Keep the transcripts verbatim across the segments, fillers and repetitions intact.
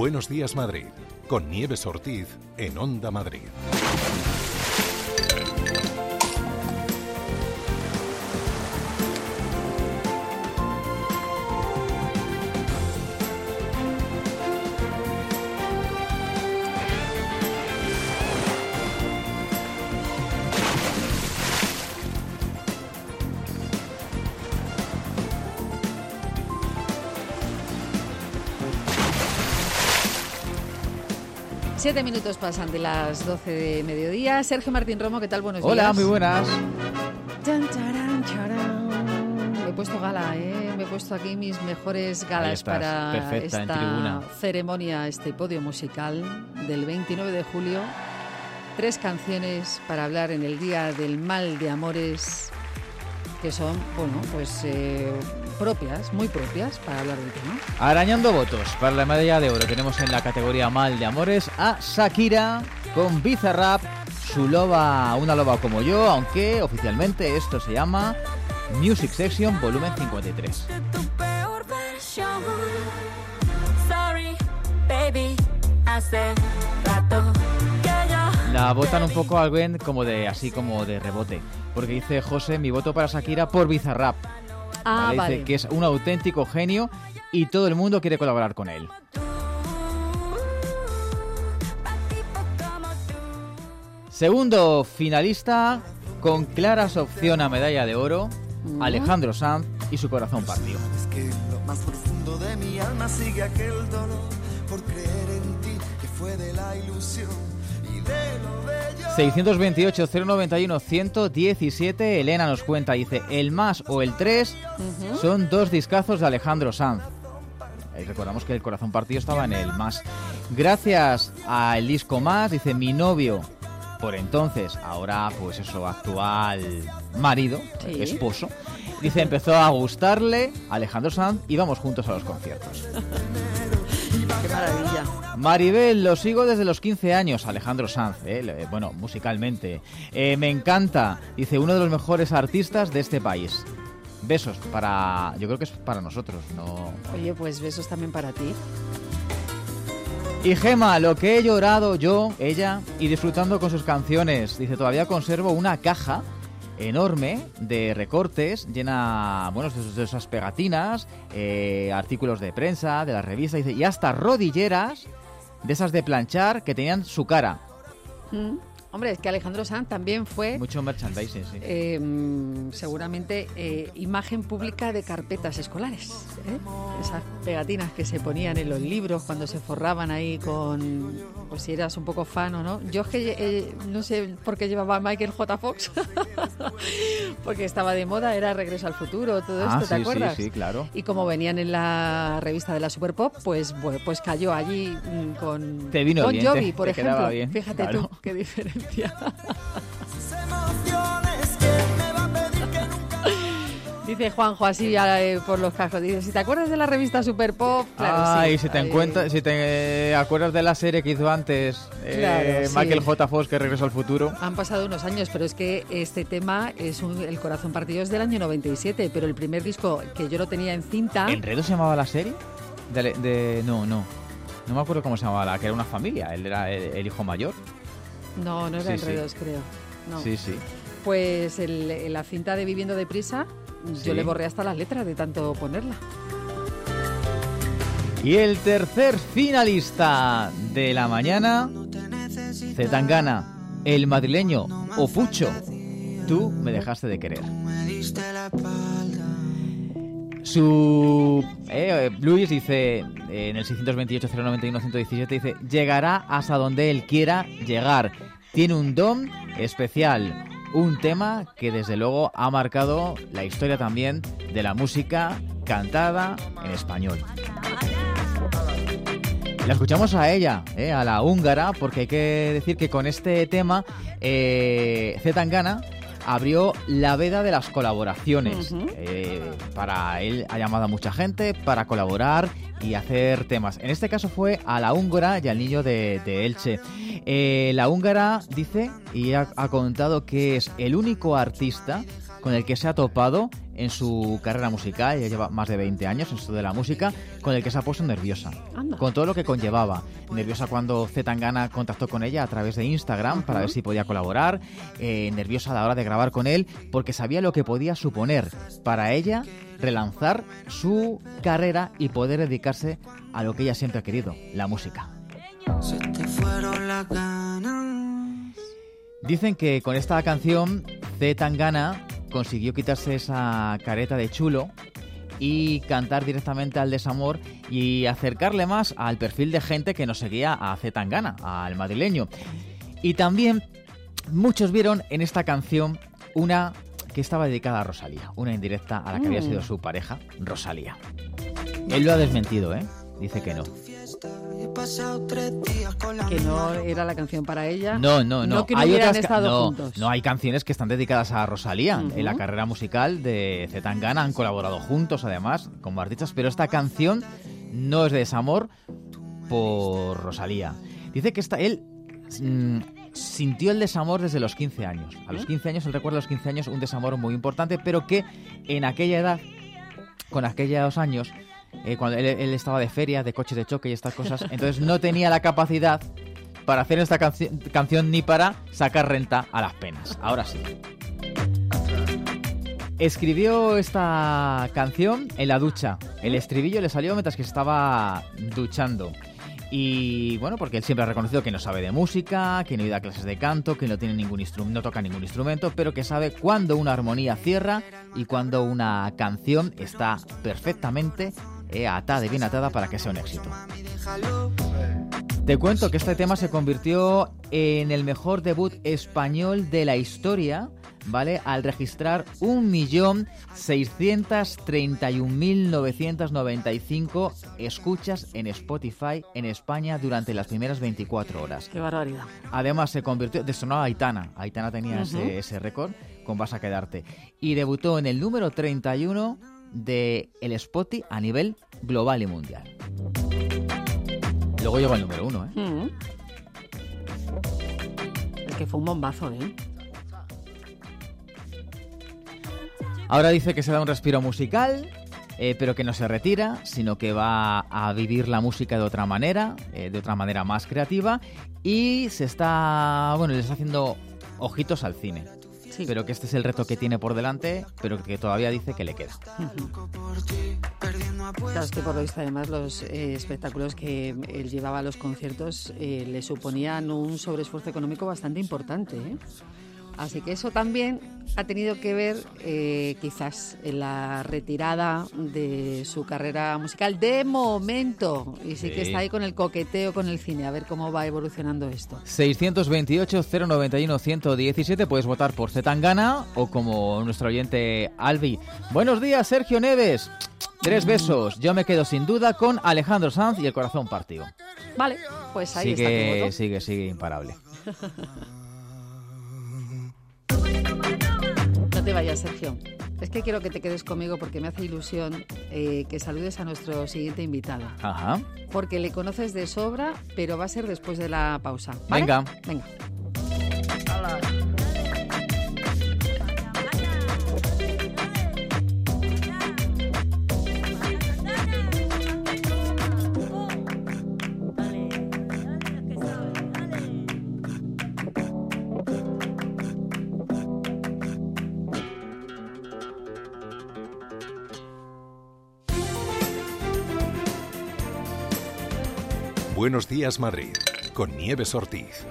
Buenos días, Madrid, con Nieves Ortiz en Onda Madrid. Siete minutos pasan de las doce de mediodía. Sergio Martín Romo, ¿qué tal? Buenos Hola, días. Hola, muy buenas. Chan, charan, charan. Me he puesto gala, ¿eh? Me he puesto aquí mis mejores galas estás, para perfecta, esta ceremonia, este podio musical del veintinueve de julio. Tres canciones para hablar en el Día del Mal de Amores, que son, bueno, pues eh, propias, muy propias para hablar del tema. Arañando votos para la medalla de oro. Tenemos en la categoría Mal de Amores a Shakira con Bizarrap, su loba, una loba como yo, aunque oficialmente esto se llama Music Section Volumen cincuenta y tres. La votan un poco al Ben como de así como de rebote, porque dice José, mi voto para Shakira por Bizarrap. Ah, ¿vale? vale. Dice que es un auténtico genio y todo el mundo quiere colaborar con él. Segundo finalista, con claras opción a medalla de oro, uh-huh. Alejandro Sanz y su corazón partido. Es que lo más profundo de mi alma sigue aquel dolor por creer en ti, que fue de la ilusión y de lo bello. seiscientos veintiocho, cero noventa y uno, ciento diecisiete. Elena nos cuenta, dice, el más o el tres uh-huh. son dos discazos de Alejandro Sanz. Y recordamos que el corazón partido estaba en el más. Gracias al disco más, dice, mi novio, por entonces, ahora pues eso, actual marido, sí. esposo, dice, empezó a gustarle Alejandro Sanz y vamos juntos a los conciertos. ¡Qué maravilla! Maribel, lo sigo desde los quince años, Alejandro Sanz, eh, bueno, musicalmente. Eh, me encanta, dice, uno de los mejores artistas de este país. Besos para, yo creo que es para nosotros, ¿no? Oye, pues besos también para ti. Y Gema, lo que he llorado yo, ella, y disfrutando con sus canciones. Dice, todavía conservo una caja enorme de recortes, llena, bueno, de esas pegatinas, eh, artículos de prensa, de la revista, dice, y hasta rodilleras de esas de planchar que tenían su cara. ¿Mm? Hombre, es que Alejandro Sanz también fue... Mucho merchandising, sí. Eh, seguramente eh, imagen pública de carpetas escolares. ¿eh? Esas pegatinas que se ponían en los libros cuando se forraban ahí con... Pues si eras un poco fan o no. Yo es que eh, no sé por qué llevaba a Michael J. Fox. Porque estaba de moda, era Regreso al Futuro, todo ah, esto, ¿te sí, acuerdas? Sí, sí, claro. Y como venían en la revista de la Super Pop, pues, bueno, pues cayó allí con te vino Bon bien, Jovi, te, por te ejemplo. Bien, Fíjate claro. tú, qué diferencia. Dice Juanjo así eh, por los cascos, dice, si te acuerdas de la revista Super Pop, claro, Ay, sí. si te, Ay, encuentra, si te eh, acuerdas de la serie que hizo antes claro, eh, sí. Michael J. Fox, que regresó al futuro. Han pasado unos años, pero es que este tema, es un, El corazón partido, es del año noventa y siete, pero el primer disco que yo lo tenía en cinta... ¿Enredo se llamaba la serie? De, de, no, no, no me acuerdo cómo se llamaba, la que era una familia, él era el, el hijo mayor. No, no era sí, Enredos, sí. creo. No. Sí, sí. Pues el, la cinta de Viviendo deprisa, sí. yo le borré hasta las letras de tanto ponerla. Y el tercer finalista de la mañana, Zetangana, el madrileño Opucho, tú me dejaste de querer. Su eh, Luis dice eh, en el seiscientos veintiocho, cero noventa y uno, ciento diecisiete, dice, llegará hasta donde él quiera llegar. Tiene un don especial, un tema que desde luego ha marcado la historia también de la música cantada en español. La escuchamos a ella, eh, a la húngara, porque hay que decir que con este tema eh, Zetangana abrió la veda de las colaboraciones. Uh-huh. eh, para él ha llamado a mucha gente para colaborar y hacer temas. En este caso fue a la húngara y al niño de, de Elche. Eh, la húngara dice y ha, ha contado que es el único artista con el que se ha topado en su carrera musical, ya lleva más de veinte años en esto de la música, con el que se ha puesto nerviosa, Anda. con todo lo que conllevaba. Nerviosa cuando C. Tangana contactó con ella a través de Instagram uh-huh. para ver si podía colaborar, eh, nerviosa a la hora de grabar con él, porque sabía lo que podía suponer para ella relanzar su carrera y poder dedicarse a lo que ella siempre ha querido, la música. Se te fueron las ganas. Dicen que con esta canción C. Tangana consiguió quitarse esa careta de chulo y cantar directamente al desamor y acercarle más al perfil de gente que nos seguía a C. Tangana, al madrileño. Y también muchos vieron en esta canción una que estaba dedicada a Rosalía, una indirecta a la que mm. había sido su pareja, Rosalía. Él lo ha desmentido, ¿eh? Dice que no. Que no era la canción para ella. No, no, no. No que no hay hubieran otras ca- estado no, juntos. No, hay canciones que están dedicadas a Rosalía. Uh-huh. En la carrera musical de C. Tangana han colaborado juntos, además, como artistas, pero esta canción no es de desamor por Rosalía. Dice que esta, él mmm, sintió el desamor desde los quince años. A los quince años, él recuerda a los quince años un desamor muy importante, pero que en aquella edad, con aquellos años, Eh, cuando él, él estaba de feria, de coches de choque y estas cosas, entonces no tenía la capacidad para hacer esta canci- canción ni para sacar renta a las penas. Ahora sí. Escribió esta canción en la ducha. El estribillo le salió mientras que estaba duchando. Y bueno, porque él siempre ha reconocido que no sabe de música, que no da clases de canto, que no tiene ningún instru- no toca ningún instrumento, pero que sabe cuándo una armonía cierra y cuándo una canción está perfectamente eh, atada y bien atada para que sea un éxito. Te cuento que este tema se convirtió en el mejor debut español de la historia, ¿vale? Al registrar un millón seiscientos treinta y un mil novecientos noventa y cinco escuchas en Spotify en España durante las primeras veinticuatro horas. ¡Qué barbaridad! Además se convirtió, desonó a Aitana. Aitana tenía uh-huh. ese, ese récord con Vas a quedarte. Y debutó en el número treinta y uno de el Spotify a nivel global y mundial. Luego llegó al número uno, ¿eh? Uh-huh. El que fue un bombazo, ¿eh? Ahora dice que se da un respiro musical, eh, pero que no se retira, sino que va a vivir la música de otra manera, eh, de otra manera más creativa, y se está, bueno, le está haciendo ojitos al cine. Sí. Pero que este es el reto que tiene por delante, pero que todavía dice que le queda. Uh-huh. Claro, es que por lo visto además los eh, espectáculos que él llevaba a los conciertos eh, le suponían un sobreesfuerzo económico bastante importante, ¿eh? Así que eso también ha tenido que ver eh, quizás en la retirada de su carrera musical de momento. Y sí, sí que está ahí con el coqueteo con el cine, a ver cómo va evolucionando esto. seiscientos veintiocho, cero noventa y uno, ciento diecisiete, puedes votar por C. Tangana o como nuestro oyente Albi. Buenos días, Sergio Neves. Tres besos. Yo me quedo sin duda con Alejandro Sanz y el corazón partido. Vale, pues ahí sigue, está tu voto. Sigue, sigue imparable. No te vayas, Sergio. Es que quiero que te quedes conmigo porque me hace ilusión eh, que saludes a nuestro siguiente invitado. Ajá. Porque le conoces de sobra, pero va a ser después de la pausa, ¿vale? Venga. Venga. Hola. Buenos días, Madrid, con Nieves Ortiz.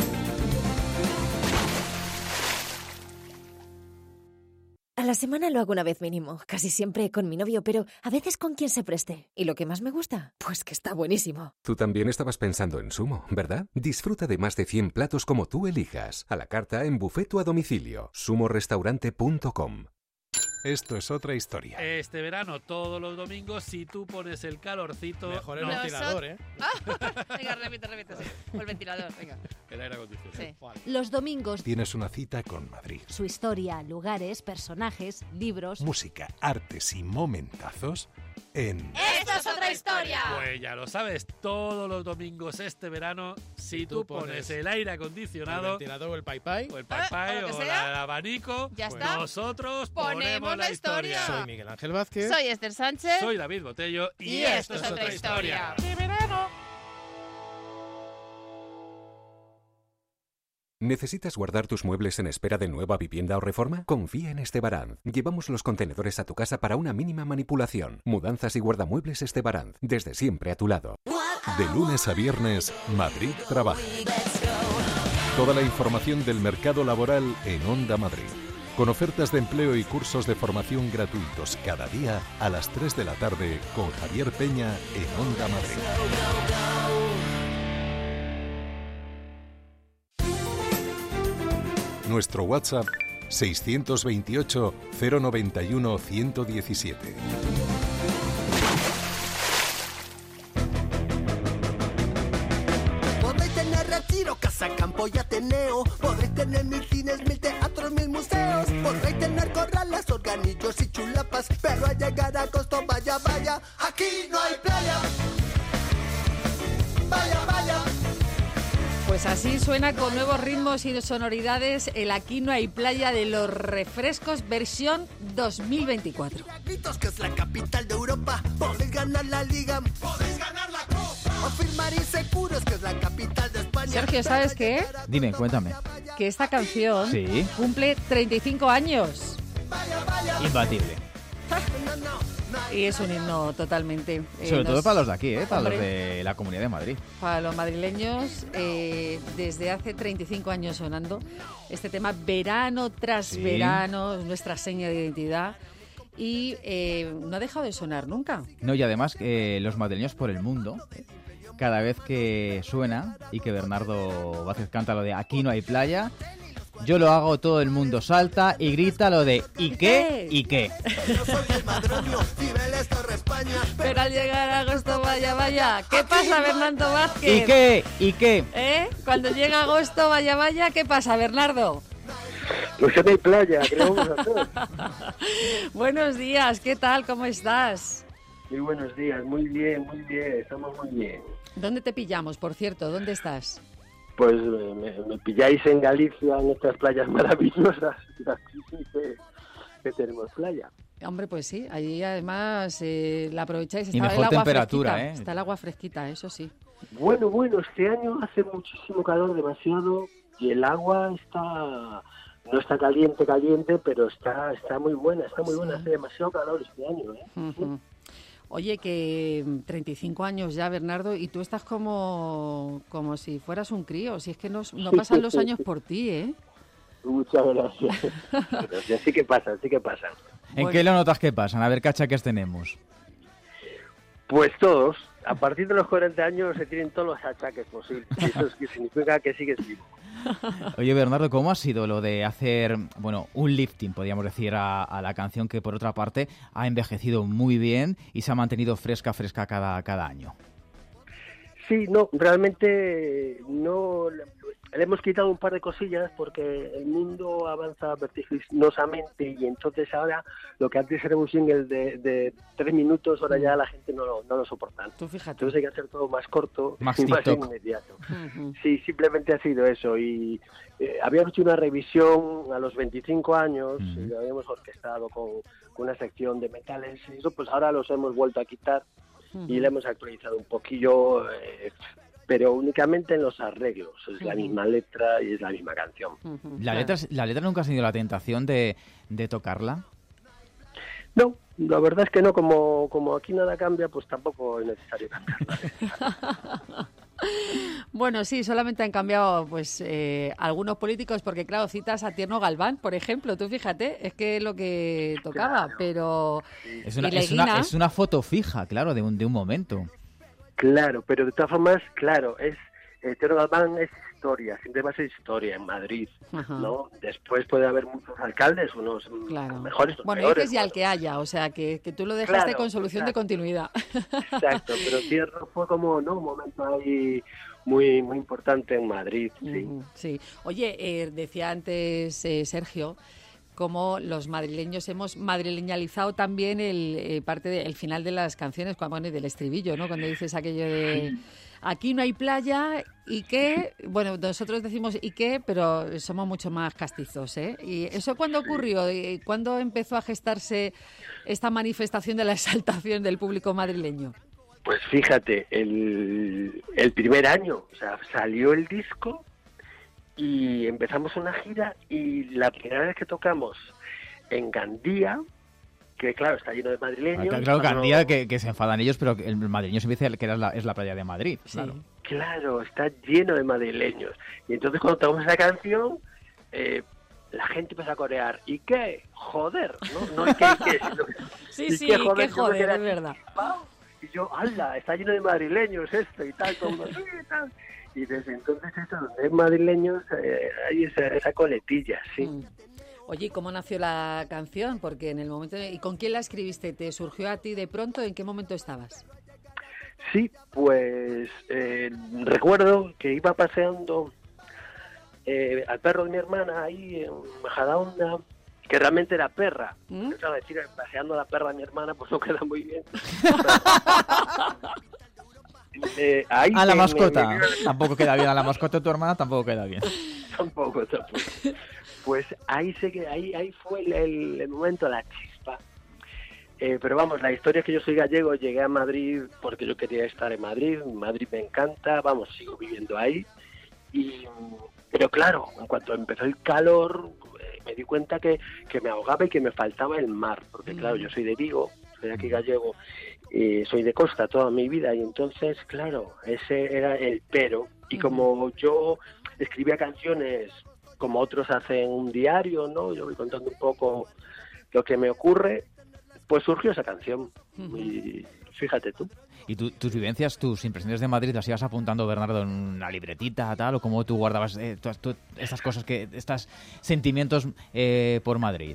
A la semana lo hago una vez mínimo, casi siempre con mi novio, pero a veces con quien se preste. ¿Y lo que más me gusta? Pues que está buenísimo. Tú también estabas pensando en Sumo, ¿verdad? Disfruta de más de cien platos como tú elijas, a la carta, en buffet o a domicilio. sumo restaurante punto com. Esto es otra historia. Este verano, todos los domingos, si tú pones el calorcito... Mejor el no. ventilador, ¿eh? Venga, repite, repite, sí. O el ventilador, venga. El aire acondicionado. Sí. Vale. Los domingos, Tienes una cita con Madrid. su historia, lugares, personajes, libros... Música, artes y momentazos en ¡Esto es otra historia! Pues ya lo sabes, todos los domingos este verano, si tú, tú pones, pones el aire acondicionado, el ventilador o el pai pai, o el pai pai ¿Eh? o, o, o el abanico, ya pues está. nosotros ponemos, ponemos la historia. historia. Soy Miguel Ángel Vázquez. Soy Esther Sánchez. Soy David Botello. Y, y esto, esto es otra historia. historia. ¡De verano! ¿Necesitas guardar tus muebles en espera de nueva vivienda o reforma? Confía en Estebaranz. Llevamos los contenedores a tu casa para una mínima manipulación. Mudanzas y guardamuebles Estebaranz. Desde siempre a tu lado. De lunes a viernes, Madrid Trabaja. Toda la información del mercado laboral en Onda Madrid. Con ofertas de empleo y cursos de formación gratuitos cada día a las tres de la tarde con Javier Peña en Onda Madrid. Nuestro WhatsApp seiscientos veintiocho cero noventa y uno ciento diecisiete. Podréis tener retiro, casa, campo y ateneo. Podréis tener mil cines, mil teatros, mil museos. Podréis tener corrales, organillos y chulapas. Pero al llegar a agosto, vaya, vaya, aquí no hay playa. Vaya, vaya. Pues así suena con nuevos ritmos y sonoridades el Aquí no hay playa de los refrescos versión dos mil veinticuatro. Gritos que es la capital de Europa. Podéis ganar la liga, podéis ganar la copa. O firmar inseguros que es la capital de España. Sergio, ¿sabes qué? Dime, cuéntame. Que esta canción Sí. cumple treinta y cinco años. Imbatible. Y es un himno totalmente. eh, Sobre todo nos- para los de aquí, ¿eh? Para Hombre. los de la Comunidad de Madrid. Para los madrileños, eh, desde hace treinta y cinco años sonando este tema, verano tras Sí. verano, es nuestra seña de identidad. Y eh, no ha dejado de sonar nunca. No, y además eh, los madrileños por el mundo, cada vez que suena y que Bernardo Vázquez canta lo de Aquí no hay playa, yo lo hago, todo el mundo salta y grita lo de ¿y qué? ¿Y qué? Yo soy el madronio, Cibeles, Torre España. Pero al llegar a agosto, vaya, vaya, ¿qué pasa, Bernardo Vázquez? ¿Y qué? ¿Y qué? ¿Eh? Cuando llega agosto, vaya, vaya, ¿qué pasa, Bernardo? Pues que no hay playa, ¿qué le vamos a hacer? Buenos días, ¿qué tal? ¿Cómo estás? Muy buenos días, muy bien, muy bien, estamos muy bien. ¿Dónde te pillamos, por cierto? ¿Dónde estás? Pues me, me- me pilláis en Galicia, en estas playas maravillosas, y aquí sí que, que tenemos playa. Hombre, pues sí, allí además eh, la aprovecháis. Y Está mejor el agua temperatura, fresquita, ¿eh? Está el agua fresquita, eso sí. Bueno, bueno, este año hace muchísimo calor, demasiado, y el agua está... No está caliente, caliente, pero está está muy buena, está muy Sí. buena, hace demasiado calor este año, ¿eh? Ujú. Oye, que mm, treinta y cinco años ya, Bernardo, y tú estás como, como si fueras un crío. Si es que no, no pasan los años por ti, ¿eh? Muchas gracias. Gracias, sí que pasa, sí que pasa. ¿En Bueno. qué lo notas que pasan? A ver qué achaques tenemos. Pues todos, a partir de los cuarenta años se tienen todos los achaques posibles. Y eso es que significa que sigues vivo. Oye, Bernardo, ¿cómo ha sido lo de hacer, bueno, un lifting, podríamos decir, a, a la canción que, por otra parte, ha envejecido muy bien y se ha mantenido fresca, fresca cada, cada año? Sí, no, realmente no le, le hemos quitado un par de cosillas porque el mundo avanza vertiginosamente y entonces ahora lo que antes era un single de, de tres minutos, ahora ya la gente no lo, no lo soporta. Tú fíjate. Entonces hay que hacer todo más corto Más y más TikTok. inmediato. Ujú. Sí, simplemente ha sido eso. Y eh, habíamos hecho una revisión a los veinticinco años, Ujú. y lo habíamos orquestado con, con una sección de metales. Y eso, pues ahora los hemos vuelto a quitar y le hemos actualizado un poquillo, eh, pero únicamente en los arreglos. Es la Ujú. misma letra y es la misma canción. Ujú, ¿La claro. letra, ¿La letra nunca has tenido la tentación de, de tocarla? No, la verdad es que no. Como, como aquí nada cambia, pues tampoco es necesario cambiarla. Bueno, sí, solamente han cambiado pues eh, algunos políticos, porque claro, citas a Tierno Galván, por ejemplo, tú fíjate, es que es lo que tocaba, Claro. pero... Es una, ¿Y es, una, Leguina? es una foto fija, claro, de un, de un momento. Claro, pero de todas formas, claro, es eh, Tierno Galván es historia, siempre va a ser historia en Madrid, Ajá. ¿no? Después puede haber muchos alcaldes, unos mm, Claro. mejores, otros Bueno, peores. dices ya el que haya, o sea, que, que tú lo dejaste Claro, con solución de exacto. continuidad. Exacto, pero Tierno fue como, ¿no? Un momento ahí muy muy importante en Madrid, sí. Ujú, sí. Oye, eh, decía antes eh, Sergio, cómo los madrileños hemos madrileñalizado también el eh, parte del final de las canciones, cuando, bueno, del estribillo, ¿no? Cuando dices aquello de aquí no hay playa y qué, bueno, nosotros decimos y qué, pero somos mucho más castizos, ¿eh? ¿Y eso cuándo ocurrió? ¿Y cuándo empezó a gestarse esta manifestación de la exaltación del público madrileño? Pues fíjate, el, el primer año, o sea, salió el disco y empezamos una gira, y la primera vez que tocamos en Gandía, que claro, está lleno de madrileños. Ah, claro, Gandía, que, que se enfadan ellos, pero el madrileño siempre dice que era la, es la playa de Madrid. Sí. Claro. Claro, está lleno de madrileños. Y entonces cuando tocamos esa canción, eh, la gente empezó a corear. ¿Y qué? Joder, ¿no? No ¿y qué, y qué? Sino, Sí, ¿y sí, qué, qué joder? joder, Yo es verdad. Y yo, ¡hala! Está lleno de madrileños esto y tal, como sí, y tal. Y desde entonces eso, donde hay madrileños, eh, hay esa, esa coletilla, sí. Mm. Oye, ¿y cómo nació la canción? Porque en el momento... De... ¿Y con quién la escribiste? ¿Te surgió a ti de pronto? ¿En qué momento estabas? Sí, pues eh, recuerdo que iba paseando eh, al perro de mi hermana ahí en Majadahonda, que realmente era perra. ¿Mm? Claro, decir, paseando a la perra de mi hermana, pues no queda muy bien. eh, ahí a la me, mascota. Me, me... Tampoco queda bien. A la mascota de tu hermana tampoco queda bien. tampoco, tampoco. Pues ahí sé que ahí, ahí fue el, el, el momento, la chispa. Eh, pero vamos, la historia es que yo soy gallego, llegué a Madrid porque yo quería estar en Madrid. Madrid me encanta, vamos, sigo viviendo ahí. Y, pero claro, en cuanto empezó el calor, eh, me di cuenta que, que me ahogaba y que me faltaba el mar. Porque claro, yo soy de Vigo, soy aquí gallego, y soy de costa toda mi vida. Y entonces, claro, ese era el pero. Y como yo escribía canciones como otros hacen un diario, ¿no? Yo voy contando un poco lo que me ocurre, pues surgió esa canción. Uh-huh. Y fíjate tú. ¿Y tu, tus vivencias, tus impresiones de Madrid, las ibas apuntando, Bernardo, en una libretita, tal? ¿O cómo tú guardabas eh, todas, todas estas cosas, que estos sentimientos eh, por Madrid?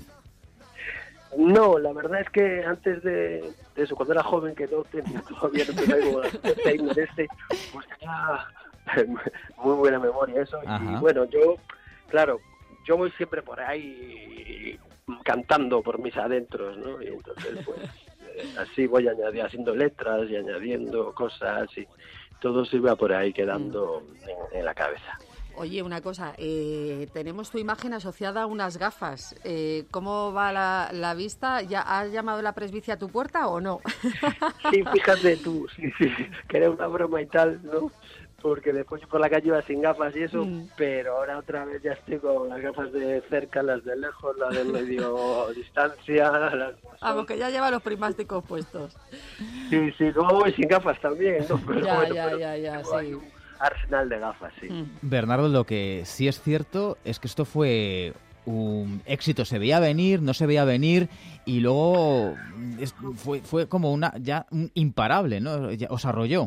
No, la verdad es que antes de, de eso, cuando era joven, que no tenía todavía no tenía el este, pues tenía muy buena memoria eso. Ajá. Y bueno, yo... Claro, yo voy siempre por ahí cantando por mis adentros, ¿no? Y entonces, pues, eh, así voy añadiendo, haciendo letras y añadiendo cosas y todo se va por ahí quedando en, en la cabeza. Oye, una cosa, eh, tenemos tu imagen asociada a unas gafas. Eh, ¿Cómo va la, la vista? ¿Ya has llamado la presbicia a tu puerta o no? Sí, fíjate tú, sí, sí, que era una broma y tal, ¿no? Porque después yo por la calle iba sin gafas y eso, mm. pero ahora otra vez ya estoy con las gafas de cerca, las de lejos, las de medio distancia. Las... Vamos, que ya lleva los primásticos puestos. Sí, sí, luego voy sin gafas también, ¿no? Pero ya, bueno, ya, pero ya, ya, sí. Un arsenal de gafas, sí. Mm. Bernardo, lo que sí es cierto es que esto fue un éxito, se veía venir, no se veía venir, y luego es, fue, fue como una ya un imparable, ¿no? Ya, os arrolló.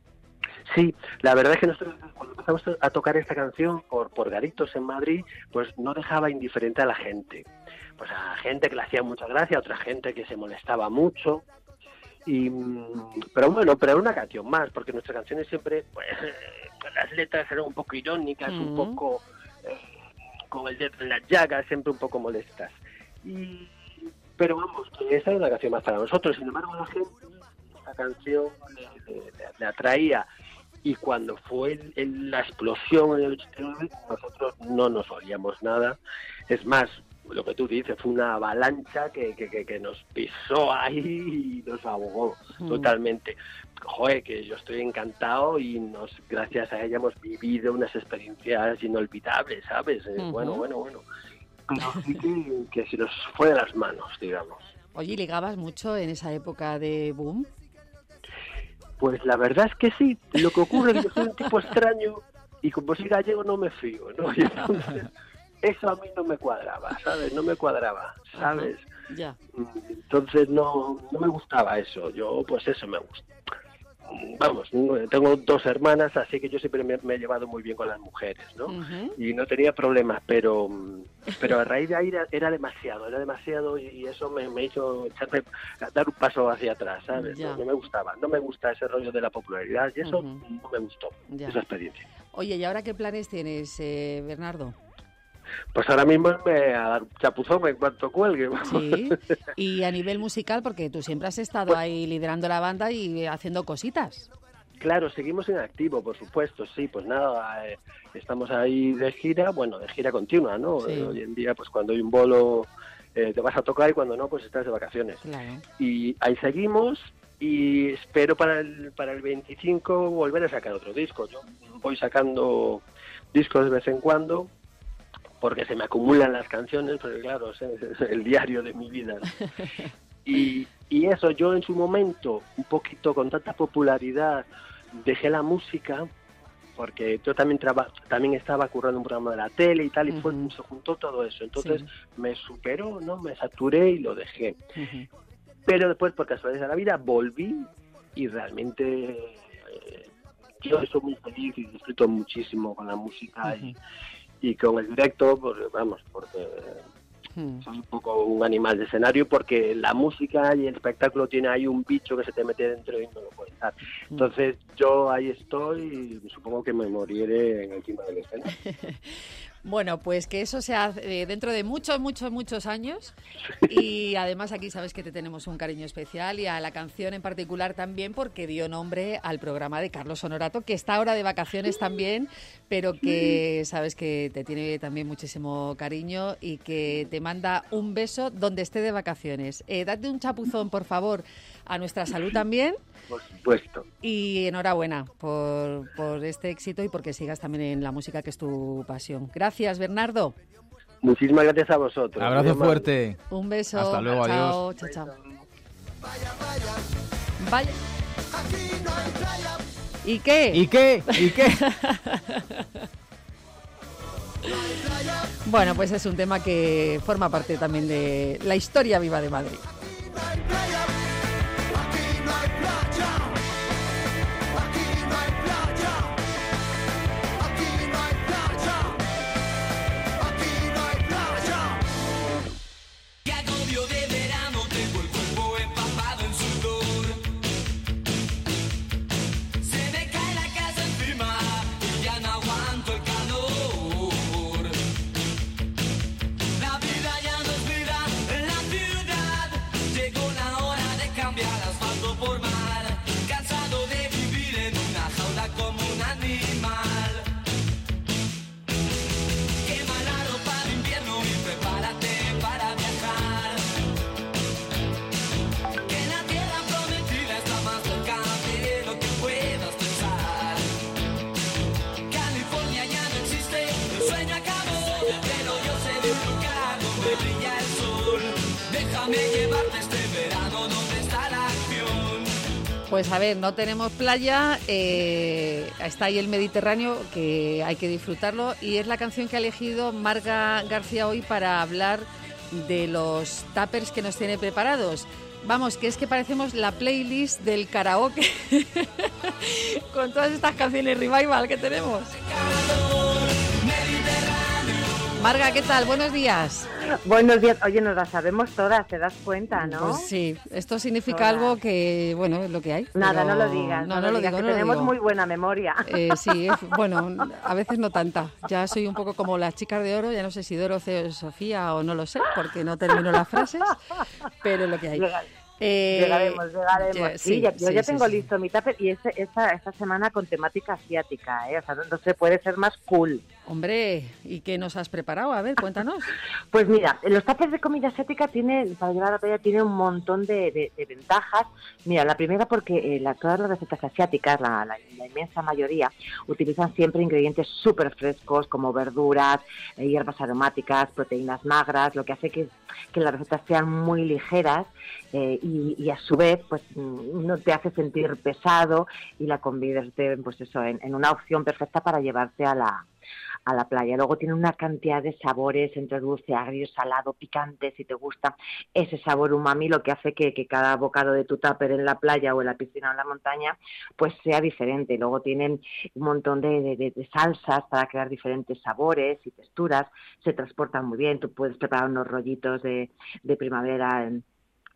Sí, la verdad es que nosotros cuando empezamos a tocar esta canción por, por garitos en Madrid, pues no dejaba indiferente a la gente. Pues a gente que le hacía mucha gracia, a otra gente que se molestaba mucho. Y, pero bueno, pero era una canción más, porque nuestras canciones siempre, pues, pues las letras eran un poco irónicas, uh-huh. un poco eh, con el dedo en las llagas, siempre un poco molestas. Y, pero vamos, que esa era una canción más para nosotros. Sin embargo, la gente, esta canción le, le, le atraía. Y cuando fue el, el, la explosión en el ochenta y nueve, nosotros no nos oíamos nada. Es más, lo que tú dices, fue una avalancha que, que, que, que nos pisó ahí y nos ahogó mm. totalmente. Joder, que yo estoy encantado y nos gracias a ella hemos vivido unas experiencias inolvidables, ¿sabes? Uh-huh. Bueno, bueno, bueno. Pero sí que, que se nos fue de las manos, digamos. Oye, ¿ligabas mucho en esa época de boom? Pues la verdad es que sí. Lo que ocurre es que soy un tipo extraño y como soy gallego no me fío, ¿no? Y entonces eso a mí no me cuadraba, ¿sabes? No me cuadraba, ¿sabes? Uh-huh. Ya. Entonces no, no me gustaba eso. Yo, pues eso me gusta. Vamos, tengo dos hermanas, así que yo siempre me, me he llevado muy bien con las mujeres, ¿no? Uh-huh. Y no tenía problemas, pero pero a raíz de ahí era, era demasiado, era demasiado y eso me, me hizo echarme, dar un paso hacia atrás, ¿sabes? No, no me gustaba, no me gusta ese rollo de la popularidad y eso uh-huh. no me gustó, ya. Esa experiencia. Oye, ¿y ahora qué planes tienes, eh, Bernardo? Pues ahora mismo me a dar chapuzón en cuanto cuelgue. Sí, y a nivel musical, porque tú siempre has estado ahí liderando la banda y haciendo cositas. Claro, seguimos en activo, por supuesto, sí, pues nada, eh, estamos ahí de gira, bueno, de gira continua, ¿no? Sí. Eh, hoy en día, pues cuando hay un bolo eh, te vas a tocar y cuando no, pues estás de vacaciones. Claro. Y ahí seguimos y espero para el, para el veinticinco volver a sacar otro disco. Yo voy sacando discos de vez en cuando porque se me acumulan las canciones, porque claro, es, es el diario de mi vida, ¿no? Y, y eso, yo en su momento, un poquito con tanta popularidad, dejé la música, porque yo también traba, también estaba currando un programa de la tele y tal, y uh-huh. fue, se juntó todo eso. Entonces sí. me superó, ¿no? Me saturé y lo dejé. Uh-huh. Pero después, por casualidad de la vida, volví y realmente eh, yo soy muy feliz y disfruto muchísimo con la música uh-huh. y, y con el directo, porque, vamos, porque... soy un poco un animal de escenario, porque la música y el espectáculo tiene ahí un bicho que se te mete dentro y no lo puedes dar. Entonces yo ahí estoy y supongo que me moriré en encima del escenario. Bueno, pues que eso sea eh, dentro de muchos, muchos, muchos años. Y además aquí sabes que te tenemos un cariño especial y a la canción en particular también, porque dio nombre al programa de Carlos Honorato, que está ahora de vacaciones también, pero que sabes que te tiene también muchísimo cariño y que te manda un beso donde esté de vacaciones. Eh, date un chapuzón, por favor, a nuestra salud también. Por supuesto. Y enhorabuena por, por este éxito y porque sigas también en la música, que es tu pasión. Gracias, Bernardo. Muchísimas gracias a vosotros. Abrazo fuerte. Un beso. Hasta luego, chao, adiós. Chao, chao. Vaya. ¿Y qué? ¿Y qué? ¿Y qué? Bueno, pues es un tema que forma parte también de la historia viva de Madrid. Pues a ver, no tenemos playa, eh, está ahí el Mediterráneo, que hay que disfrutarlo, y es la canción que ha elegido Marga García hoy para hablar de los tuppers que nos tiene preparados. Vamos, que es que parecemos la playlist del karaoke con todas estas canciones revival que tenemos. Marga, ¿qué tal? Buenos días. Buenos días. Oye, nos las sabemos todas, ¿te das cuenta, no? Pues sí, esto significa todas. Algo que, bueno, es lo que hay. Nada, no lo digas. No, no, no lo digas, digo, que no tenemos lo digo. muy buena memoria. Eh, sí, es, bueno, a veces no tanta. Ya soy un poco como las chicas de oro, ya no sé si de oro o Sofía o no lo sé, porque no termino las frases, pero es lo que hay. Legal. Eh, llegaremos, llegaremos. Ya, sí, sí, ya, yo sí, ya sí, tengo sí. listo mi tupper y ese, esta, esta semana con temática asiática, ¿eh? O sea, no, no se puede ser más cool. Hombre, ¿y qué nos has preparado? A ver, cuéntanos. Pues mira, los tuppers de comida asiática tiene, para llevar a la playa tiene un montón de, de, de ventajas. Mira, la primera porque eh, la, todas las recetas asiáticas, la, la, la inmensa mayoría, utilizan siempre ingredientes súper frescos como verduras, eh, hierbas aromáticas, proteínas magras, lo que hace que, que las recetas sean muy ligeras eh, y, y a su vez pues no te hace sentir pesado y la convierte pues eso en, en una opción perfecta para llevarte a la a la playa. Luego tiene una cantidad de sabores entre dulce, agrio, salado, picante, si te gusta ese sabor umami, lo que hace que, que cada bocado de tu tupper en la playa o en la piscina o en la montaña pues sea diferente. Luego tienen un montón de, de, de salsas para crear diferentes sabores y texturas, se transportan muy bien, tú puedes preparar unos rollitos de, de primavera en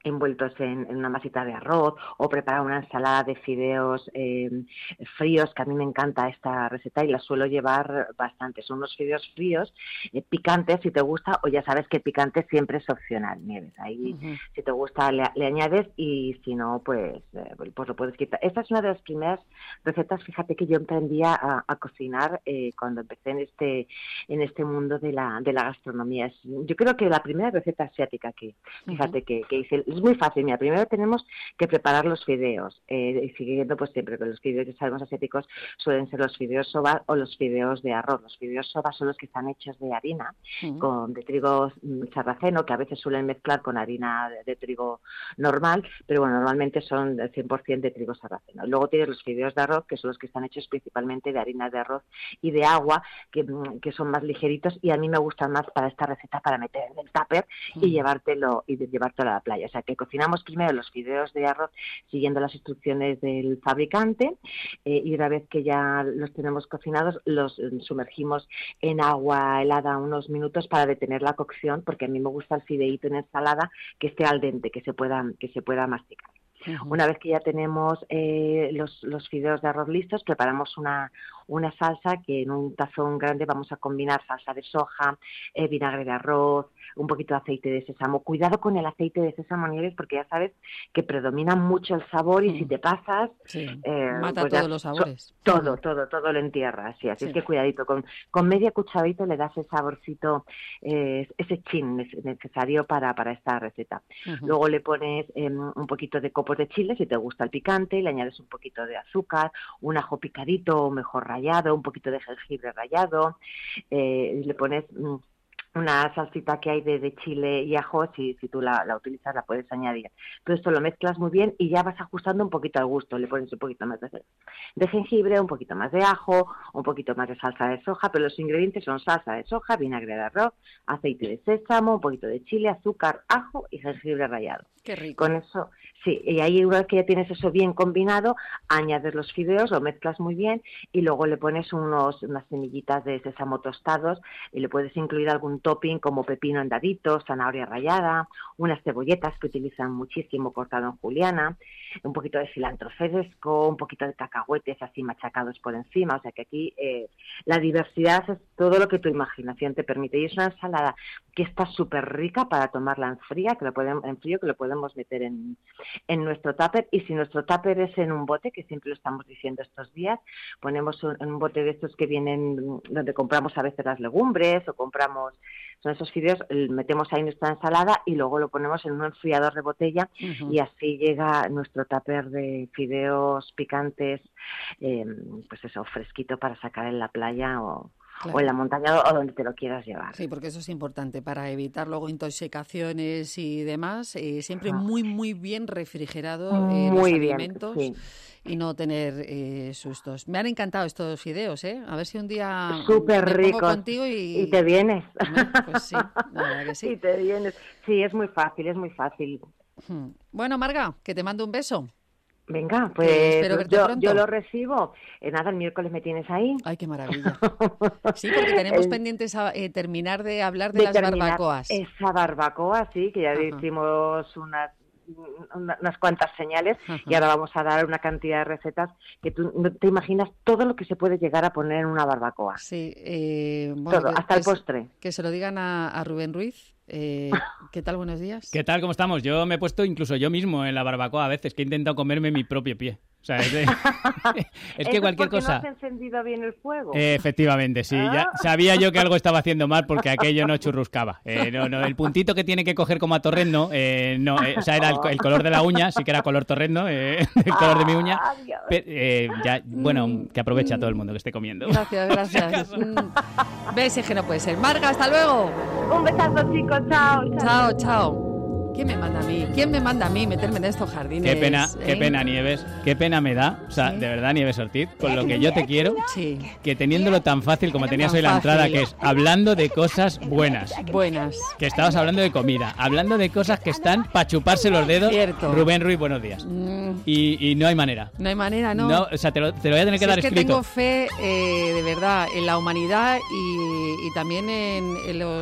envueltos en, en una masita de arroz, o preparar una ensalada de fideos eh, fríos, que a mí me encanta esta receta y la suelo llevar bastante. Son unos fideos fríos, eh, picantes si te gusta, o ya sabes que picante siempre es opcional, Nieves. Ahí uh-huh. si te gusta le, le añades, y si no, pues, eh, pues lo puedes quitar. Esta es una de las primeras recetas, fíjate, que yo emprendí a, a cocinar eh, cuando empecé en este en este mundo de la de la gastronomía. Es, yo creo que la primera receta asiática que, fíjate, uh-huh. que, que hice, es muy fácil. Mira, primero tenemos que preparar los fideos, eh, y siguiendo pues siempre con los fideos que sabemos asiáticos suelen ser los fideos soba o los fideos de arroz. Los fideos soba son los que están hechos de harina, uh-huh. con de trigo sarraceno, que a veces suelen mezclar con harina de, de trigo normal, pero bueno, normalmente son cien por ciento de trigo sarraceno. Luego tienes los fideos de arroz, que son los que están hechos principalmente de harina de arroz y de agua, que, que son más ligeritos, y a mí me gustan más para esta receta para meter en el tupper uh-huh. y llevártelo y llevártelo a la playa. O sea, que cocinamos primero los fideos de arroz siguiendo las instrucciones del fabricante, eh, y una vez que ya los tenemos cocinados, los eh, sumergimos en agua helada unos minutos para detener la cocción, porque a mí me gusta el fideíto en ensalada que esté al dente, que se pueda, que se pueda masticar. Uh-huh. Una vez que ya tenemos eh, los, los fideos de arroz listos, preparamos una, una salsa que en un tazón grande vamos a combinar salsa de soja, eh, vinagre de arroz, un poquito de aceite de sésamo. Cuidado con el aceite de sésamo, Nieves, porque ya sabes que predomina mucho el sabor y uh-huh. si te pasas... Sí. Eh, mata pues todos ya, los sabores. Todo, uh-huh. todo, todo lo entierra. Así, así sí. es que cuidadito. Con, con media cucharadita le das ese saborcito, eh, ese chin necesario para, para esta receta. Uh-huh. Luego le pones eh, un poquito de copos de chile, si te gusta el picante, le añades un poquito de azúcar, un ajo picadito, o mejor rallado, un poquito de jengibre rallado, eh, le pones mm, una salsita que hay de, de chile y ajo, si, si tú la, la utilizas la puedes añadir. Todo esto lo mezclas muy bien y ya vas ajustando un poquito al gusto. Le pones un poquito más de, de jengibre, un poquito más de ajo, un poquito más de salsa de soja, pero los ingredientes son salsa de soja, vinagre de arroz, aceite de sésamo, un poquito de chile, azúcar, ajo y jengibre rallado. Qué rico. Con eso, sí, y ahí una vez que ya tienes eso bien combinado, añades los fideos, lo mezclas muy bien y luego le pones unos unas semillitas de sésamo tostados y le puedes incluir algún topping como pepino en daditos, zanahoria rallada, unas cebolletas que utilizan muchísimo cortado en juliana, un poquito de cilantro fresco, un poquito de cacahuetes así machacados por encima. O sea que aquí eh, la diversidad es todo lo que tu imaginación te permite, y es una ensalada que está súper rica para tomarla en fría, que lo podemos, en frío, que lo podemos meter en, en nuestro tupper. Y si nuestro tupper es en un bote, que siempre lo estamos diciendo estos días, ponemos un, un bote de estos que vienen donde compramos a veces las legumbres o compramos, son esos fideos, metemos ahí nuestra ensalada y luego lo ponemos en un enfriador de botella uh-huh. y así llega nuestro tupper de fideos picantes, eh, pues eso, fresquito para sacar en la playa o... Claro. O en la montaña o donde te lo quieras llevar. Sí, porque eso es importante para evitar luego intoxicaciones y demás. Eh, siempre muy, muy bien refrigerado eh, muy los bien, alimentos sí. y no tener eh, sustos. Me han encantado estos fideos, ¿eh? A ver si un día Súper me ricos. pongo contigo y... Y te vienes. ¿No? Pues sí, la verdad que sí. Y te vienes. Sí, es muy fácil, es muy fácil. Bueno, Marga, que te mando un beso. Venga, pues espero verte yo, pronto. yo lo recibo. Eh, nada, el miércoles me tienes ahí. Ay, qué maravilla. Sí, porque tenemos el, pendientes a eh, terminar de hablar de, de las barbacoas. Esa barbacoa, sí, que ya Ajá. hicimos unas unas cuantas señales Ajá. y ahora vamos a dar una cantidad de recetas que tú no te imaginas todo lo que se puede llegar a poner en una barbacoa. Sí, eh, bueno, todo, que, hasta que el postre. Se, que se lo digan a, a Rubén Ruiz. Eh, ¿Qué tal? Buenos días. ¿Qué tal? ¿Cómo estamos? Yo me he puesto incluso yo mismo en la barbacoa a veces, que he intentado comerme mi propio pie. O sea, es, de... es que cualquier cosa... ¿No has encendido bien el fuego? Eh, efectivamente, sí. ¿Ah? Ya sabía yo que algo estaba haciendo mal porque aquello no churruscaba. Eh, no, no, el puntito que tiene que coger como a torrendo, eh, no, eh, o sea, era el, el color de la uña, sí que era color torrendo, eh, el color de mi uña. Pero, eh, ya, bueno, que aproveche a todo el mundo que esté comiendo. Gracias, gracias. ¿Ves? Es que no puede ser. Marga, hasta luego. Un besazo, chicos. Chao, chao. Chao, chao. ¿Quién me manda a mí? ¿Quién me manda a mí meterme en estos jardines? Qué pena, ¿eh? qué pena, Nieves. Qué pena me da. O sea, ¿sí? De verdad, Nieves Ortiz, con lo que yo te quiero, sí. que teniéndolo tan fácil como tenías hoy la entrada, que es hablando de cosas buenas. Buenas. Que estabas hablando de comida, hablando de cosas que están para chuparse los dedos. Cierto. Rubén Ruiz, buenos días. Mm. Y, y no hay manera. No hay manera, ¿no? No, o sea, te lo, te lo voy a tener que si dar es que escrito. Tengo fe, eh, de verdad, en la humanidad y, y también en, en los...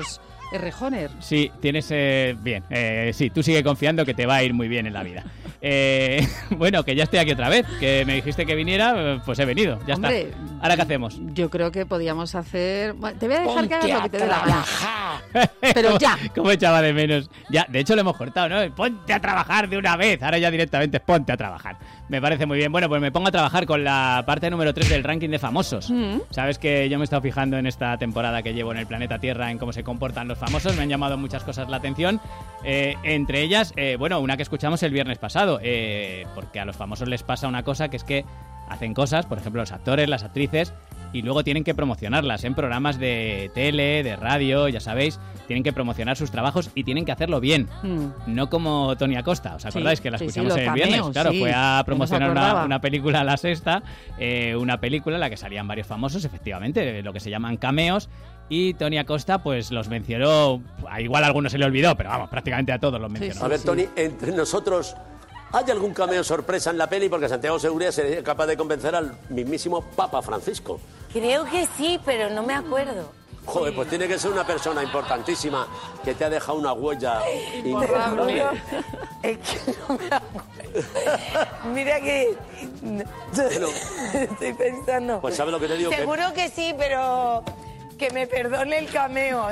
Errejoner. Sí, tienes... Eh, bien, eh, sí, tú sigue confiando que te va a ir muy bien en la vida. Eh, bueno, que ya estoy aquí otra vez, que me dijiste que viniera, pues he venido, ya Hombre, está. ¿Ahora qué hacemos? Yo creo que podíamos hacer... Bueno, te voy a dejar Ponte que hagas lo que te dé la gana. Pero ya. ¿Cómo echaba de menos? Ya, de hecho lo hemos cortado, ¿no? Ponte a trabajar de una vez. Ahora ya directamente ponte a trabajar. Me parece muy bien. Bueno, pues me pongo a trabajar con la parte número tres del ranking de famosos. Mm. Sabes que yo me he estado fijando en esta temporada que llevo en el planeta Tierra en cómo se comportan los famosos. Me han llamado muchas cosas la atención. Eh, entre ellas, eh, bueno, una que escuchamos el viernes pasado. Eh, porque a los famosos les pasa una cosa, que es que hacen cosas, por ejemplo, los actores, las actrices, y luego tienen que promocionarlas en programas de tele, de radio, ya sabéis, tienen que promocionar sus trabajos y tienen que hacerlo bien, mm. no como Tony Acosta, ¿os acordáis? Sí, que la escuchamos sí, sí, el cameos, viernes? Claro, sí, fue a promocionar una, una película a La Sexta, eh, una película en la que salían varios famosos, efectivamente, lo que se llaman cameos, y Tony Acosta pues los mencionó, igual a algunos se le olvidó, pero vamos, prácticamente a todos los mencionó. Sí, sí, a ver, Tony, entre nosotros... ¿Hay algún cameo sorpresa en la peli? Porque Santiago Segura sería capaz de convencer al mismísimo Papa Francisco. Creo que sí, pero no me acuerdo. Joder, pues tiene que ser una persona importantísima que te ha dejado una huella imborrable. Es que no me acuerdo. Mira que... Bueno, estoy pensando. Pues ¿sabes lo que te digo? Seguro que, que sí, pero... Que me perdone el cameo.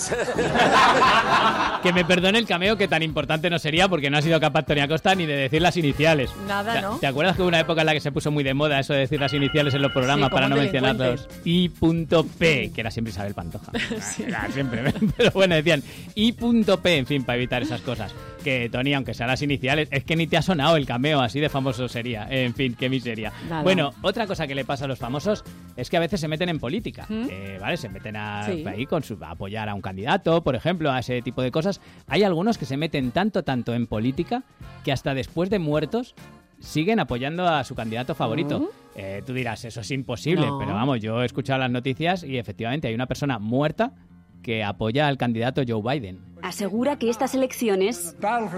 Que me perdone el cameo, que tan importante no sería, porque no ha sido capaz Tony Acosta ni de decir las iniciales. Nada, o sea, ¿no? ¿Te acuerdas que hubo una época en la que se puso muy de moda eso de decir las iniciales en los programas, sí, para no mencionarlos? I P, que era siempre Isabel Pantoja. Sí. Era siempre, pero bueno, decían I P, en fin, para evitar esas cosas. Que Tony, aunque sean las iniciales, es que ni te ha sonado el cameo, así de famoso sería. En fin, qué miseria. Nada. Bueno, otra cosa que le pasa a los famosos es que a veces se meten en política, ¿Mm? eh, ¿vale? Se meten a, sí. ahí con su, a apoyar a un candidato, por ejemplo, a ese tipo de cosas. Hay algunos que se meten tanto, tanto en política que hasta después de muertos siguen apoyando a su candidato favorito. ¿Mm? Eh, tú dirás, eso es imposible, no. Pero vamos, yo he escuchado las noticias y efectivamente hay una persona muerta que apoya al candidato Joe Biden. Asegura que estas elecciones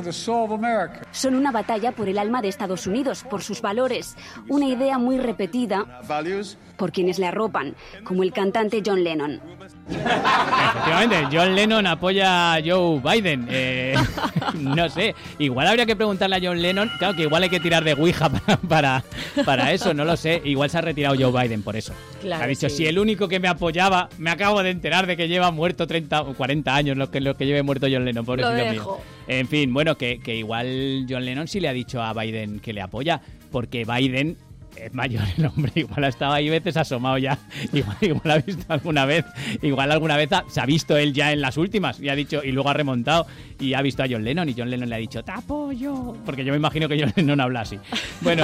son una batalla por el alma de Estados Unidos, por sus valores, una idea muy repetida por quienes le arropan, como el cantante John Lennon. Efectivamente, John Lennon apoya a Joe Biden. Eh, no sé, igual habría que preguntarle a John Lennon, claro que igual hay que tirar de Ouija para, para, para eso, no lo sé. Igual se ha retirado Joe Biden por eso. Claro, ha dicho, sí. Si el único que me apoyaba, me acabo de enterar de que lleva muerto treinta o cuarenta años, lo que, lo que lleve muerto John Lennon, pobrecito mío. En fin, bueno, que, que igual John Lennon sí le ha dicho a Biden que le apoya, porque Biden es mayor el hombre, igual ha estado ahí veces asomado ya, igual, igual ha visto alguna vez, igual alguna vez ha, se ha visto él ya en las últimas y ha dicho, y luego ha remontado y ha visto a John Lennon y John Lennon le ha dicho, te apoyo, porque yo me imagino que John Lennon habla así. Bueno,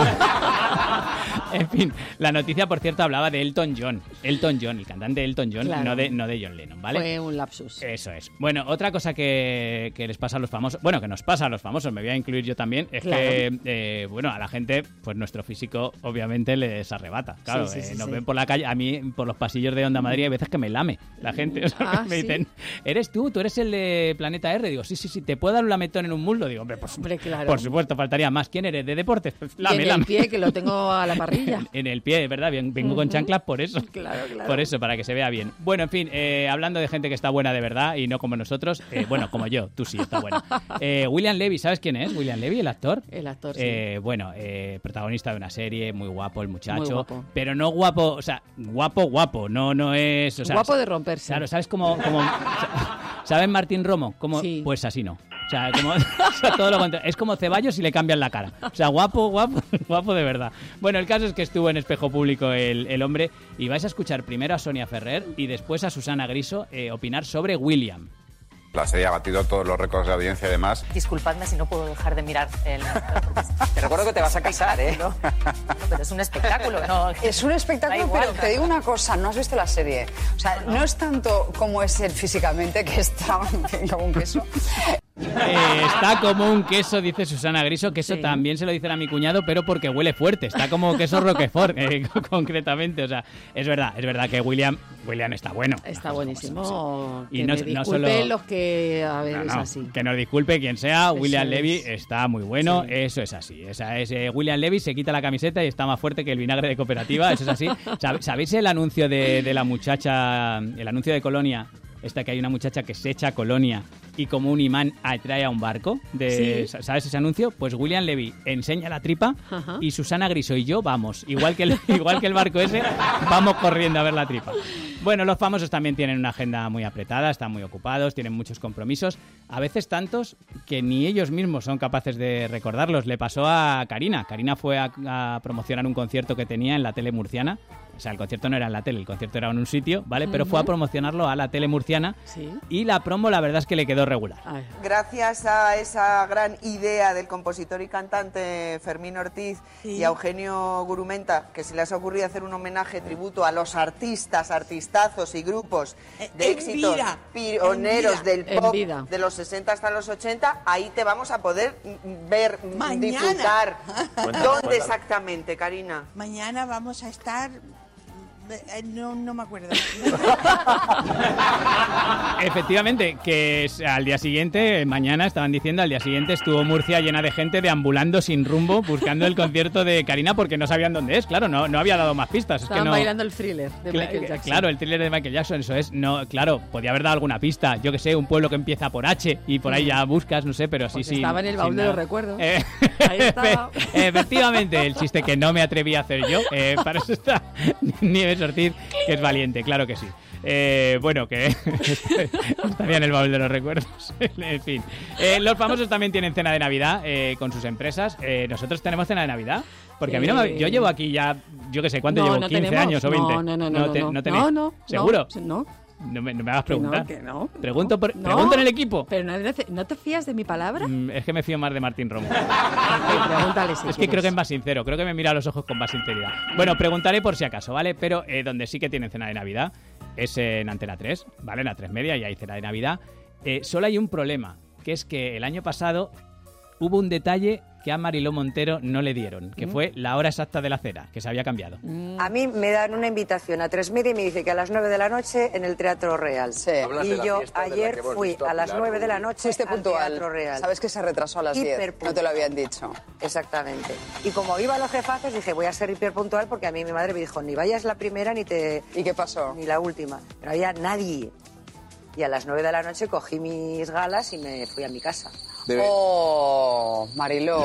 en fin, la noticia, por cierto, hablaba de Elton John, Elton John, el cantante Elton John, claro. no, de, no de John Lennon, ¿vale? Fue un lapsus. Eso es. Bueno, otra cosa que, que les pasa a los famosos, bueno, que nos pasa a los famosos, me voy a incluir yo también, es claro. que, eh, bueno, a la gente, pues nuestro físico, obviamente, les arrebata. Claro, sí, sí, sí, eh, nos sí. ven por la calle, a mí, por los pasillos de Onda Madrid, hay veces que me lame la gente, o sea, ah, me ¿sí? dicen, ¿eres tú? ¿Tú eres el de Planeta R? Digo, sí, sí, sí, ¿te puedo dar un lametón en un muslo? Digo, hombre, por, hombre, claro. por supuesto, faltaría más. ¿Quién eres? ¿De deportes? Pues, lame, y en lame. el pie, que lo tengo a la parrilla. En el pie, ¿verdad? Bien, vengo uh-huh. con chanclas por eso. Claro, claro. Por eso, para que se vea bien. Bueno, en fin, eh, hablando de gente que está buena de verdad y no como nosotros, eh, bueno, como yo, tú sí, está bueno. Eh, William Levy, ¿sabes quién es? William Levy, el actor. El actor, sí. Eh, bueno, eh, protagonista de una serie, muy guapo el muchacho. Muy guapo. Pero no guapo, o sea, guapo, guapo, no, no es... O sea, guapo de romperse. Claro, ¿sabes cómo...? cómo ¿sabes Martín Romo? ¿Cómo? Sí. Pues así no. O sea, como, o sea, todo lo contrario. Es como Ceballos y le cambian la cara. O sea, guapo, guapo, guapo de verdad. Bueno, el caso es que estuvo en Espejo Público el, el hombre y vais a escuchar primero a Sonia Ferrer y después a Susana Griso eh, opinar sobre William. La serie ha batido todos los récords de audiencia y demás. Disculpadme si no puedo dejar de mirar el... Te recuerdo que te vas a casar, ¿eh? No, pero es un espectáculo. No, es un espectáculo, igual, pero te digo una cosa, no has visto la serie. O sea, no, no es tanto como es él físicamente, que está como un queso. Eh, está como un queso, dice Susana Griso, que eso sí. También se lo dicen a mi cuñado, pero porque huele fuerte, está como queso Roquefort, eh, concretamente, o sea, es verdad, es verdad que William, William está bueno. Está buenísimo, y que no, me no solo los que, a ver, no, es no, así. Que nos disculpe quien sea, eso William es. Levy está muy bueno, sí. Eso es así, esa es, eh, William Levy se quita la camiseta y está más fuerte que el vinagre de cooperativa, eso es así. ¿Sabéis el anuncio de, de la muchacha, el anuncio de Colonia? esta que hay una muchacha que se echa colonia y como un imán atrae a un barco. De, Sí. ¿Sabes ese anuncio? Pues William Levy enseña la tripa Ajá. y Susana Griso y yo vamos, igual que, el, igual que el barco ese, vamos corriendo a ver la tripa. Bueno, los famosos también tienen una agenda muy apretada, están muy ocupados, tienen muchos compromisos, a veces tantos que ni ellos mismos son capaces de recordarlos. Le pasó a Karina. Karina fue a, a promocionar un concierto que tenía en la tele murciana. O sea, el concierto no era en la tele, el concierto era en un sitio, ¿vale? Pero fue a promocionarlo a la tele murciana Sí. y la promo la verdad es que le quedó regular. Gracias a esa gran idea del compositor y cantante Fermín Ortiz y a Eugenio Gurumenta, que se les ha ocurrido hacer un homenaje tributo a los artistas, artistazos y grupos de en éxitos vida, pioneros en vida, del en pop vida. de los sesenta hasta los ochenta, ahí te vamos a poder mm, ver, mm, Mañana. disfrutar. Cuéntanos, ¿Dónde cuéntanos. exactamente, Karina? Mañana vamos a estar... eh, No, no me acuerdo. Efectivamente, que es al día siguiente, mañana estaban diciendo, al día siguiente estuvo Murcia llena de gente deambulando sin rumbo, buscando el concierto de Karina porque no sabían dónde es, claro, no, no había dado más pistas. Es que Estaban no... bailando el thriller de Cla- Michael Jackson. Claro, el thriller de Michael Jackson, eso es. No, claro, podía haber dado alguna pista. Yo que sé, un pueblo que empieza por H y por ahí ya buscas, no sé, pero sí, Pues sí. estaba en el baúl de los recuerdos. Eh, Ahí estaba. Efectivamente, el chiste que no me atreví a hacer yo. Eh, para eso está Nieves Ortiz, que es valiente, claro que sí. Eh, bueno, que estaría en el baúl de los recuerdos. En fin. Eh, los famosos también tienen cena de Navidad eh, con sus empresas. Eh, ¿Nosotros tenemos cena de Navidad? Porque a mí no me... Yo llevo aquí ya, yo que sé, ¿cuánto No, llevo? no ¿quince tenemos. años o veinte? No, no, no, no, te- no. tenéis. No, no, ¿Seguro? no, No me, no me hagas Que no, preguntar. que no, Pregunto, por- No. pregunto en el equipo. Pero no, ¿no te fías de mi palabra? Mm, Es que me fío más de Martín Romo. Pregúntale si Es que quieres. creo que es más sincero, creo que me mira a los ojos con más sinceridad. Bueno, preguntaré por si acaso, ¿vale? Pero eh, donde sí que tienen cena de Navidad es en Antena tres, ¿vale? En la tres Media y hay cena de Navidad. Eh, solo hay un problema, que es que el año pasado hubo un detalle que a Mariló Montero no le dieron, que Mm. fue la hora exacta de la cena, que se había cambiado. A mí me dan una invitación a tres media y me dice que a las nueve de la noche en el Teatro Real. Hablas de Y la yo fiesta de la ayer que hemos fui visto a a las Pilar nueve de la Rubio. noche Fuiste al puntual. Teatro Real. Sabes que se retrasó a las diez. Hiperpuntual. No te lo habían dicho. Exactamente. Y como iba a los jefazos dije voy a ser hiperpuntual porque a mí mi madre me dijo ni vayas la primera ni te... ¿Y qué pasó? Ni la última. No había nadie. Y a las nueve de la noche cogí mis galas y me fui a mi casa. Oh, Mariló.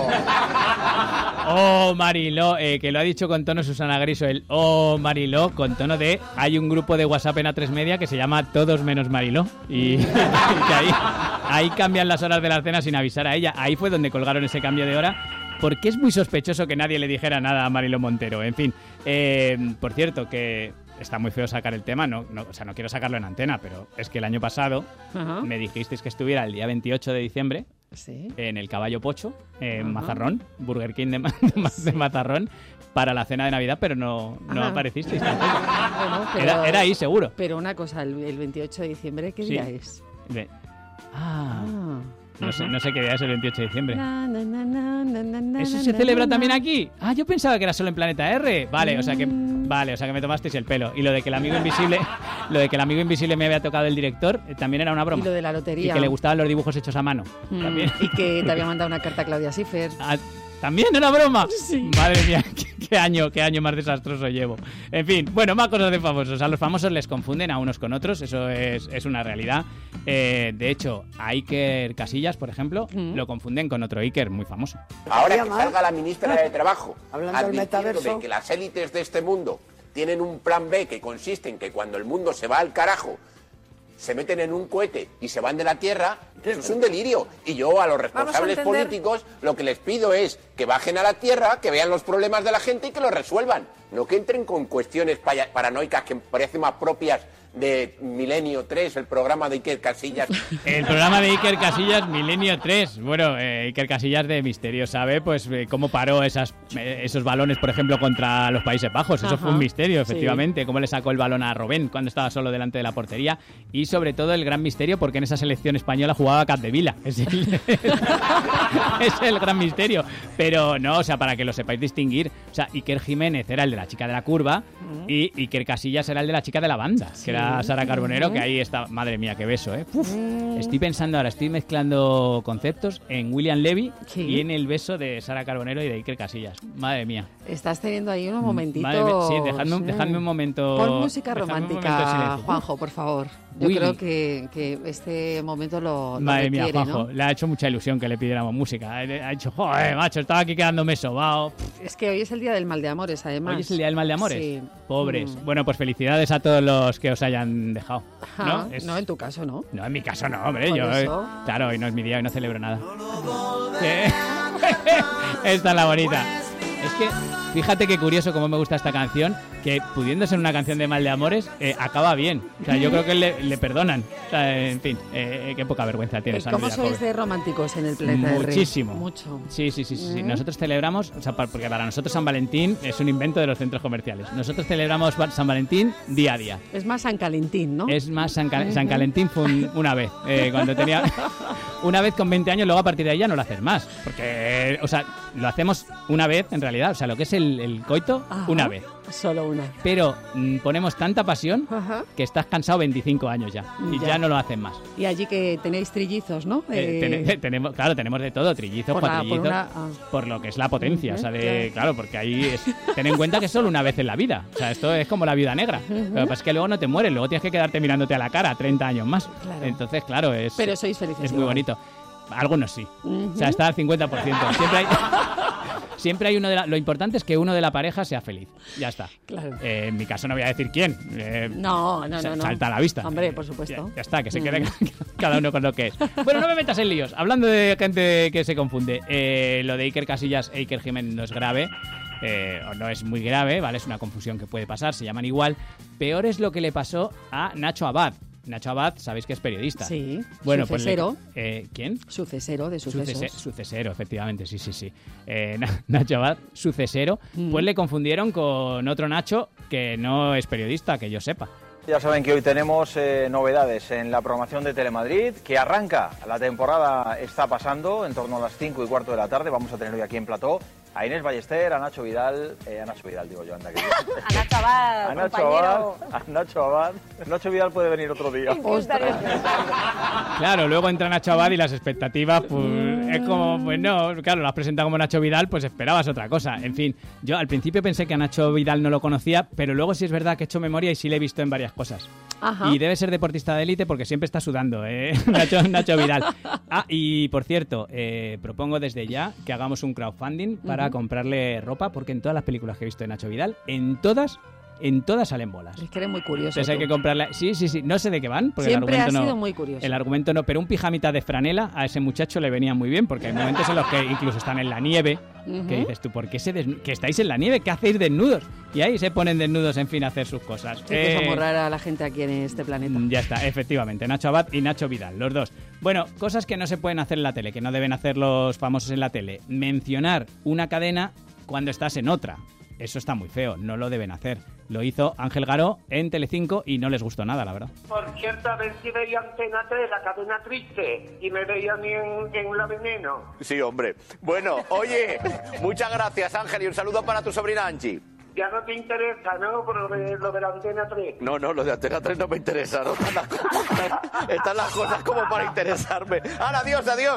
Oh, Mariló, eh, que lo ha dicho con tono Susana Griso, el oh, Mariló, con tono de hay un grupo de WhatsApp en A tres Media que se llama Todos Menos Mariló. Y, y que ahí, ahí cambian las horas de la cena sin avisar a ella. Ahí fue donde colgaron ese cambio de hora. Porque es muy sospechoso que nadie le dijera nada a Mariló Montero. En fin, eh, por cierto, que está muy feo sacar el tema, no, no, o sea, no quiero sacarlo en antena, pero es que el año pasado Ajá. me dijisteis que estuviera el día veintiocho de diciembre Sí. en el Caballo Pocho, en Ajá. Mazarrón, Burger King de, Ma- de Ma- de Mazarrón, para la cena de Navidad, pero no, no Ajá. aparecisteis tampoco. Bueno, pero- Era, era ahí, seguro. Pero una cosa, el, el veintiocho de diciembre, ¿qué Sí. día es? Ve- Ah, Ah. no sé, no sé qué día es el veintiocho de diciembre. Na, na, na, na, na, na, na, ¿Eso na, se na, celebra na, también na. aquí? Ah, yo pensaba que era solo en Planeta R. Vale, o sea que vale, o sea que me tomasteis el pelo. Y lo de que el amigo invisible, lo de que el amigo invisible me había tocado el director, eh, también era una broma. Y lo de la lotería. Y que le gustaban los dibujos hechos a mano. Mm, También. Y que te había mandado una carta a Claudia Schiffer. Ah, ¿también era broma? Sí. Madre mía, qué, qué año, qué año más desastroso llevo. En fin, bueno, más cosas de famosos. A los famosos les confunden a unos con otros, eso es, es una realidad. Eh, de hecho, a Iker Casillas, por ejemplo, lo confunden con otro Iker muy famoso. Ahora que salga la ministra de Trabajo Hablando del advirtiendo metaverso. de que las élites de este mundo tienen un plan B que consiste en que cuando el mundo se va al carajo se meten en un cohete y se van de la Tierra, eso es un delirio. Y yo a los responsables entender- políticos lo que les pido es que bajen a la Tierra, que vean los problemas de la gente y que los resuelvan. No que entren con cuestiones paya- paranoicas que parecen más propias de Milenio tres, el programa de Iker Casillas. El programa de Iker Casillas, Milenio tres. Bueno, eh, Iker Casillas de Misterio sabe pues eh, cómo paró esas, eh, esos balones, por ejemplo, contra los Países Bajos. Eso Ajá, fue un misterio, sí. efectivamente. Cómo le sacó el balón a Robben cuando estaba solo delante de la portería. Y sobre todo el gran misterio porque en esa selección española jugaba Capdevila. Es el, es el gran misterio. Pero no, o sea, para que lo sepáis distinguir. O sea, Iker Jiménez era el de la chica de la curva y Iker Casillas era el de la chica de la banda, que era Sara Carbonero, que ahí está. Madre mía, qué beso, ¿eh? Uf, estoy pensando ahora, estoy mezclando conceptos en William Levy Sí. y en el beso de Sara Carbonero y de Iker Casillas. Madre mía. Estás teniendo ahí unos momentitos. Madre mía. Sí, dejadme, un- dejadme un momento. Pon música dejadme un momento de romántica, silencio. Juanjo, por favor. Yo Willy. creo que, que este momento lo, lo Madre mía, requiere, Juanjo, ¿no? le ha hecho mucha ilusión que le pidiéramos música. Ha dicho, joder, macho, estaba aquí quedándome sobao. Es que hoy es el día del mal de amores, además. Hoy es el día del mal de amores. Sí. Pobres. Mm. Pues felicidades a todos los que os hayan dejado. Ajá. ¿no? Es- No, en tu caso, ¿no? No, en mi caso no, hombre. Por Yo, eso. eh, claro, hoy no es mi día, hoy no celebro nada. Sí. Esta es la bonita. Es que, fíjate qué curioso cómo me gusta esta canción, que pudiendo ser una canción de mal de amores, eh, acaba bien. O sea, yo creo que le, le perdonan. O sea, en fin, eh, qué poca vergüenza tiene esa ¿Cómo Nuria sois Jacobi. de románticos en el planeta del Rey? Muchísimo. Mucho. Sí, sí, sí, sí, sí. Mm. Nosotros celebramos, o sea, pa- porque para nosotros San Valentín es un invento de los centros comerciales. Nosotros celebramos Va- San Valentín día a día. Es más San Calentín, ¿no? Es más, San, Cal- San Calentín fue un- una vez, eh, cuando tenía... Una vez con veinte años, luego a partir de ahí ya no lo haces más. Porque, o sea, lo hacemos una vez en realidad. O sea, lo que es el, el coito, Ajá. una vez. Solo una. Pero mm, ponemos tanta pasión Ajá. que estás cansado veinticinco años ya. Y ya, Ya. no lo hacen más. Y allí que tenéis trillizos, ¿no? Eh, Eh, tene- tenemos, claro, tenemos de todo, trillizos, por la- por cuatrillizos, una- ah. por lo que es la potencia, Ujú, o sea, de, claro. claro, porque ahí es, ten en cuenta que es solo una vez en la vida, o sea, esto es como la viuda negra, Ujú. lo que pasa es que luego no te mueres, luego tienes que quedarte mirándote a la cara treinta años más, Claro. entonces, claro, es, Pero sois felices es muy igual. bonito. Algunos sí, Ujú. o sea, está al cincuenta por ciento, siempre hay... Siempre hay uno de la... Lo importante es que uno de la pareja sea feliz. Ya está. Claro. Eh, en mi caso no voy a decir quién. Eh, No, no, sa- no, no. Salta a la vista. Hombre, por supuesto. Ya, ya está, que se Mm. quede cada uno con lo que es. Bueno, no me metas en líos. Hablando de gente que se confunde, eh, lo de Iker Casillas e Iker Jiménez no es grave. Eh, o no es muy grave, ¿vale? Es una confusión que puede pasar, se llaman igual. Peor es lo que le pasó a Nacho Abad. Nacho Abad, sabéis que es periodista. Sí, Bueno, pues le- sucesero. eh, ¿Quién? Sucesero de sucesos. Sucese- sucesero, efectivamente, sí, sí, sí. Eh, Na- Nacho Abad, sucesero. Mm. Pues le confundieron con otro Nacho que no es periodista, que yo sepa. Ya saben que hoy tenemos eh, novedades en la programación de Telemadrid, que arranca, la temporada está pasando, en torno a las cinco y cuarto de la tarde, vamos a tener hoy aquí en Plató a Inés Ballester, a Nacho Vidal, eh, a Nacho Vidal digo yo, anda que A Nacho Abad, a Nacho Abad, compañero. a Nacho Abad, Nacho Vidal puede venir otro día. Claro, luego entra Nacho Abad y las expectativas, pues es como, pues no, claro, lo has presentado como Nacho Vidal, pues esperabas otra cosa. En fin, yo al principio pensé que a Nacho Vidal no lo conocía, pero luego sí es verdad que he hecho memoria y sí le he visto en varias cosas. Ajá. Y debe ser deportista de élite porque siempre está sudando, ¿eh? Nacho, Nacho Vidal. Ah, y por cierto, eh, propongo desde ya que hagamos un crowdfunding para Ujú. comprarle ropa, porque en todas las películas que he visto de Nacho Vidal, en todas, en todas salen bolas. Es que eres muy curioso. Entonces hay tú. que comprarle... Sí, sí, sí. No sé de qué van, porque Siempre el has argumento no... sido muy curioso. El argumento no, pero un pijamita de franela a ese muchacho le venía muy bien, porque hay momentos en los que incluso están en la nieve, Ujú. que dices tú, ¿por qué se desnu- que estáis en la nieve? ¿Qué hacéis desnudos? Y ahí se ponen desnudos, en fin, a hacer sus cosas. Sí, que Eh, somos rara la gente aquí en este planeta. Ya está, efectivamente. Nacho Abad y Nacho Vidal, los dos. Bueno, cosas que no se pueden hacer en la tele, que no deben hacer los famosos en la tele. Mencionar una cadena cuando estás en otra. Eso está muy feo, no lo deben hacer. Lo hizo Ángel Garó en Telecinco y no les gustó nada, la verdad. Por cierto, a ver si veía Antena tres, la cadena triste, y me veía a mí en, en La Veneno. Sí, hombre. Bueno, oye, muchas gracias, Ángel, y un saludo para tu sobrina Angie. Ya no te interesa, ¿no? Por lo de, lo de la Antena tres. No, no, lo de Antena tres no me interesa, ¿no? Están las, cosas- están las cosas como para interesarme. ¡Hala, adiós, adiós!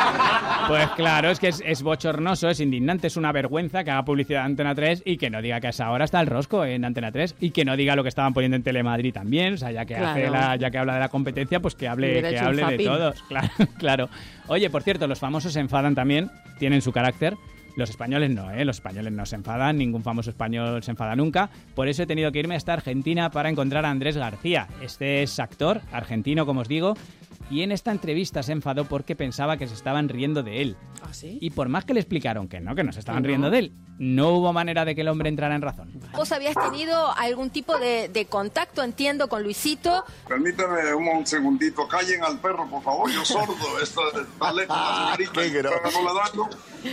Pues claro, es que es, es bochornoso, es indignante, es una vergüenza que haga publicidad de Antena tres y que no diga que a esa hora está el rosco en Antena tres y que no diga lo que estaban poniendo en Telemadrid también, o sea, ya que, hace Claro. la- ya que habla de la competencia, pues que hable, Hubiera que hecho un hable de zapping. todos. Claro, claro. Oye, por cierto, los famosos se enfadan también, tienen su carácter. Los españoles no, ¿eh? Los españoles no se enfadan, ningún famoso español se enfada nunca. Por eso he tenido que irme hasta Argentina para encontrar a Andrés García. Este es actor argentino, como os digo, y en esta entrevista se enfadó porque pensaba que se estaban riendo de él. ¿Ah, sí? Y por más que le explicaron que no, que no se estaban Que no. riendo de él, no hubo manera de que el hombre entrara en razón. ¿Vos habías tenido algún tipo de, de contacto, entiendo, con Luisito? Permítame un, un segundito, callen al perro, por favor, yo sordo, está, está lejos la señorita, está ladrando.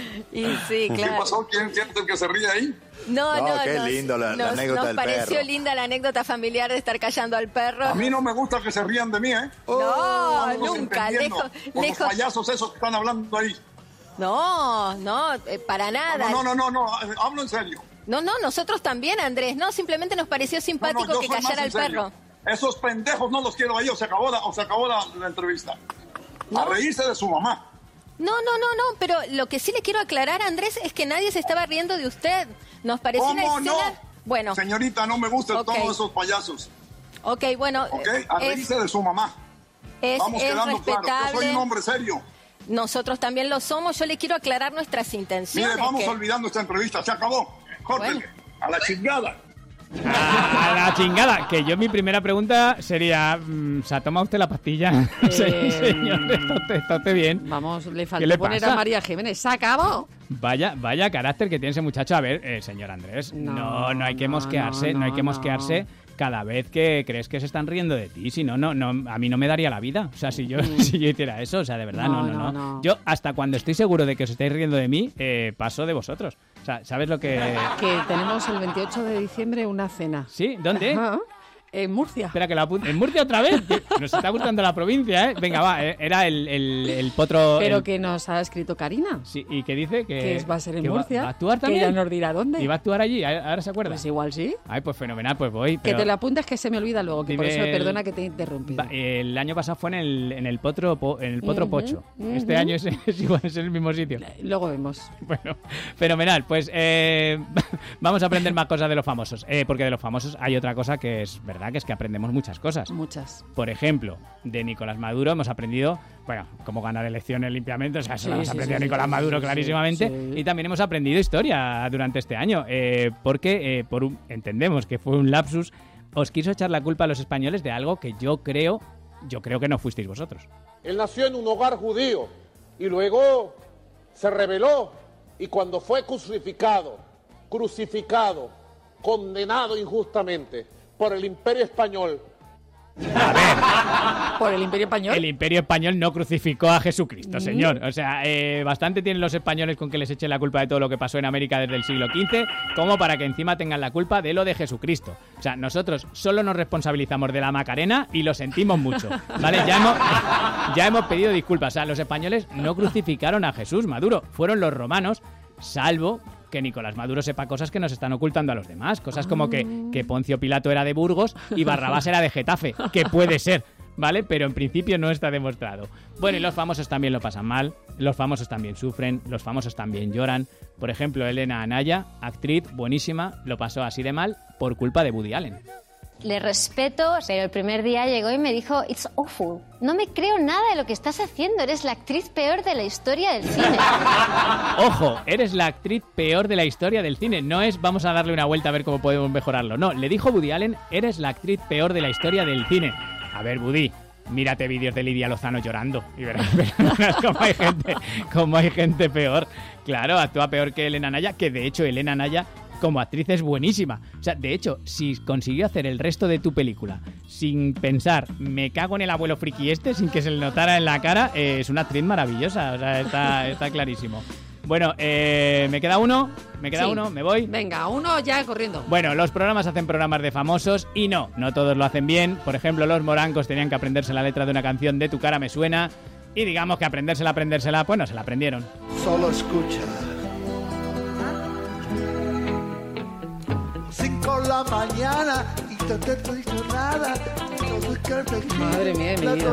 Y sí, ¿Qué claro. pasó? ¿Quién siente que se ríe ahí? No, no, No, qué nos- lindo la- la nos, anécdota nos del pareció perro. linda la anécdota familiar de estar callando al perro. A mí no me gusta que se rían de mí, ¿eh? No, Estamos nunca, entendiendo lejos, con lejos. los payasos esos que están hablando ahí. No, no, eh, para nada. No, no, no, no, no, hablo en serio. No, no, nosotros también, Andrés. No, simplemente nos pareció No, simpático no, yo que soy más callara en al serio. perro. Esos pendejos no los quiero ahí, o se acabó la, o se acabó la, la entrevista. A reírse de su mamá. No, no, no, no, pero lo que sí le quiero aclarar, Andrés, es que nadie se estaba riendo de usted. Nos pareció una ¿Cómo escena... no? Bueno, Señorita, no me gustan Ok. todos esos payasos. Ok, bueno. Ok, a reírse de su mamá. Es, Vamos es quedando claros. respetable. Yo soy un hombre serio. Nosotros también lo somos. Yo le quiero aclarar nuestras intenciones. Mire, vamos que... olvidando esta entrevista. Se acabó. Córtele. Bueno. A la chingada. A la chingada, que yo mi primera pregunta sería, ¿se ha tomado usted la pastilla? Eh, Señor, ¿está usted, está usted bien? Vamos, le ¿Qué faltó le poner pasa? a María Jiménez. ¿Se acabó? Vaya, vaya carácter que tiene ese muchacho. A ver, eh, señor Andrés, no, no, no hay que no, mosquearse, no, no, hay que no. mosquearse cada vez que crees que se están riendo de ti. Si no, no, no, a mí no me daría la vida. O sea, si yo, Mm. si yo hiciera eso, o sea, de verdad, no No, no, no, no, no. Yo, hasta cuando estoy seguro de que os estáis riendo de mí, eh, paso de vosotros. O sea, ¿sabes lo que...? Que tenemos el veintiocho de diciembre una cena. ¿Sí? ¿Dónde? Ajá. En Murcia. Espera, que la apunte. ¿En Murcia otra vez? Nos está gustando la provincia, ¿eh? Venga, va, eh, era el, el, el potro... Pero el- que nos ha escrito Karina. Sí, ¿y qué dice? Que, Que va a ser en que va- Murcia. ¿Va a actuar Que también? ya nos dirá dónde. ¿Y va a actuar allí? ¿Ahora se acuerda? Pues igual sí. Ay, pues fenomenal, pues voy. Que pero- te lo apuntes, que se me olvida luego, que por Dime eso el- perdona que te he interrumpido. Va, el año pasado fue en el, en el Potro po- en el Potro Ujú, Pocho. Este ujú. año es, es igual, es en el mismo sitio. Luego vemos. Bueno, fenomenal. Pues eh, vamos a aprender más cosas de los famosos. Eh, porque de los famosos hay otra cosa que es verdad, que es que aprendemos muchas cosas. Muchas. Por ejemplo, de Nicolás Maduro hemos aprendido, bueno, cómo ganar elecciones limpiamente, o sea, eso Sí, lo hemos sí, aprendido sí, Nicolás sí, Maduro sí, clarísimamente, sí. y también hemos aprendido historia durante este año, eh, porque eh, por un- entendemos que fue un lapsus, os quiso echar la culpa a los españoles de algo que yo creo, yo creo que no fuisteis vosotros. Él nació en un hogar judío y luego se rebeló y cuando fue crucificado, crucificado, condenado injustamente por el Imperio Español. ¿Por el Imperio Español? El Imperio Español no crucificó a Jesucristo, señor. O sea, eh, bastante tienen los españoles con que les echen la culpa de todo lo que pasó en América desde el siglo quince, como para que encima tengan la culpa de lo de Jesucristo. O sea, nosotros solo nos responsabilizamos de la Macarena y lo sentimos mucho, ¿vale? Ya hemos, ya hemos pedido disculpas. O sea, los españoles no crucificaron a Jesús Maduro, fueron los romanos, salvo que Nicolás Maduro sepa cosas que nos están ocultando a los demás. Cosas como que, que Poncio Pilato era de Burgos y Barrabás era de Getafe, que puede ser, ¿vale? Pero en principio no está demostrado. Bueno, y los famosos también lo pasan mal, los famosos también sufren, los famosos también lloran. Por ejemplo, Elena Anaya, actriz buenísima, lo pasó así de mal por culpa de Woody Allen. Le respeto, pero el primer día llegó y me dijo, it's awful. No me creo nada de lo que estás haciendo, eres la actriz peor de la historia del cine. Ojo, eres la actriz peor de la historia del cine. No es vamos a darle una vuelta a ver cómo podemos mejorarlo. No, le dijo Woody Allen, eres la actriz peor de la historia del cine. A ver, Woody, mírate vídeos de Lidia Lozano llorando y verás, verás cómo hay gente, cómo hay gente peor. Claro, actúa peor que Elena Anaya, que de hecho Elena Anaya como actriz es buenísima. O sea, de hecho, si consiguió hacer el resto de tu película sin pensar, me cago en el abuelo friki este, sin que se le notara en la cara, eh, es una actriz maravillosa. O sea, está, está clarísimo. Bueno, eh, ¿me queda uno? ¿Me queda Sí. uno? ¿Me voy? Venga, uno ya corriendo. Bueno, los programas hacen programas de famosos y no, no todos lo hacen bien. Por ejemplo, los morancos tenían que aprenderse la letra de una canción de Tu cara me suena y digamos que aprendérsela, aprendérsela, pues no se la aprendieron. Solo escucha. Cinco de la mañana y no te he dicho nada. Madre mía de mi vida.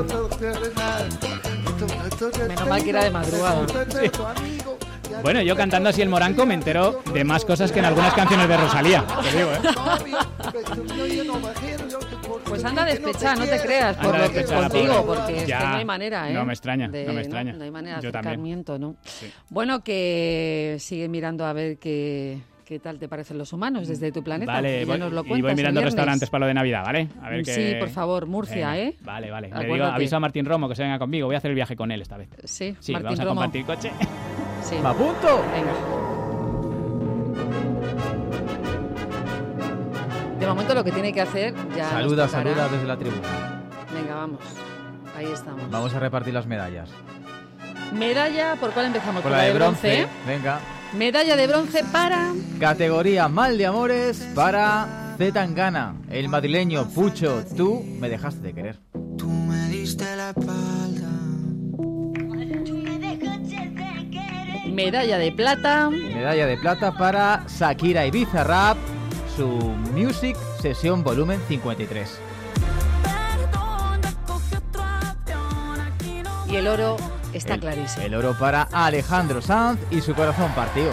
Menos mal que era de madrugada. Bueno, yo cantando así el moranco me entero de más cosas que en algunas canciones de Rosalía. Te digo, ¿eh? Pues anda despechada, no te creas, por Anda lo que despechada, contigo, pobre. porque es Ya, que no hay manera, ¿eh? no me extraña, De- no me extraña. No, hay manera de Yo también. acercamiento, ¿no? Sí. Bueno, que sigue mirando a ver qué, qué tal te parecen los humanos desde tu planeta. Vale, y ya voy, nos lo y cuentas voy el mirando viernes. restaurantes para lo de Navidad, ¿vale? A ver Sí, qué... por favor, Murcia, Venga, ¿eh? Vale, vale. Le Acuérdate. digo, aviso a Martín Romo que se venga conmigo. Voy a hacer el viaje con él esta vez. Sí, Sí, Martín vamos a Romo. compartir coche. Sí. ¡Me apunto! Venga. De momento lo que tiene que hacer ya. Saluda, nos tocará. saluda desde la tribuna. Venga, vamos. Ahí estamos. Vamos a repartir las medallas. Medalla, ¿por cuál empezamos? Por la de bronce. ¿eh? Venga. Medalla de bronce para... Categoría Mal de Amores para Z Tangana. El madrileño Pucho, tú me dejaste de querer. Me diste la espalda. Medalla de plata. Medalla de plata para Shakira y Bizarrap, su Music Sesión Volumen cincuenta y tres. Y el oro está clarísimo. El oro para Alejandro Sanz y su corazón partido.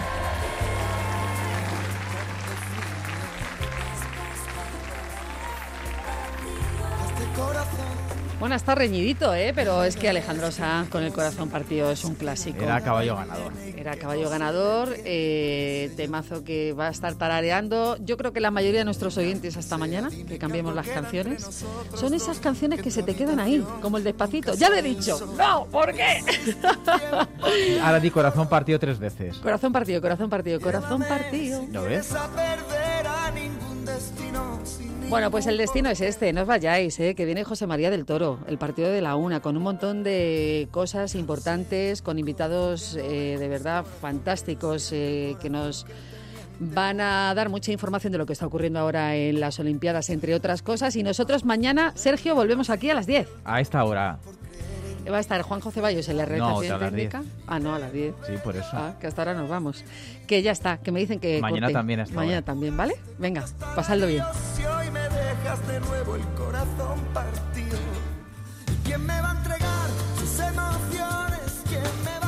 Bueno, está reñidito, ¿eh? Pero es que Alejandro Sanz con el corazón partido es un clásico. Era caballo ganador. Era caballo ganador, eh, temazo que va a estar tarareando. Yo creo que la mayoría de nuestros oyentes hasta mañana, que cambiemos las canciones, son esas canciones que se te quedan ahí, como el Despacito. ¡Ya lo he dicho! ¡No! ¿Por qué? Ahora di corazón partido tres veces. Corazón partido, corazón partido, corazón partido. ¿Lo ves? Bueno, pues el destino es este, no os vayáis, ¿eh? Que viene José María del Toro, el partido de la una, con un montón de cosas importantes, con invitados eh, de verdad fantásticos eh, que nos van a dar mucha información de lo que está ocurriendo ahora en las Olimpiadas, entre otras cosas. Y nosotros mañana, Sergio, volvemos aquí a las diez. A esta hora. Va a estar Juanjo Ceballos en la realización no, técnica. Ah, no, a las diez. Sí, por eso. Ah, que hasta ahora nos vamos. Que ya está, que me dicen que mañana corte. también está. Mañana también, ¿vale? Venga, pasadlo bien. Si hoy me dejas de nuevo el corazón partido, ¿quién me va a entregar sus emociones? ¿Quién me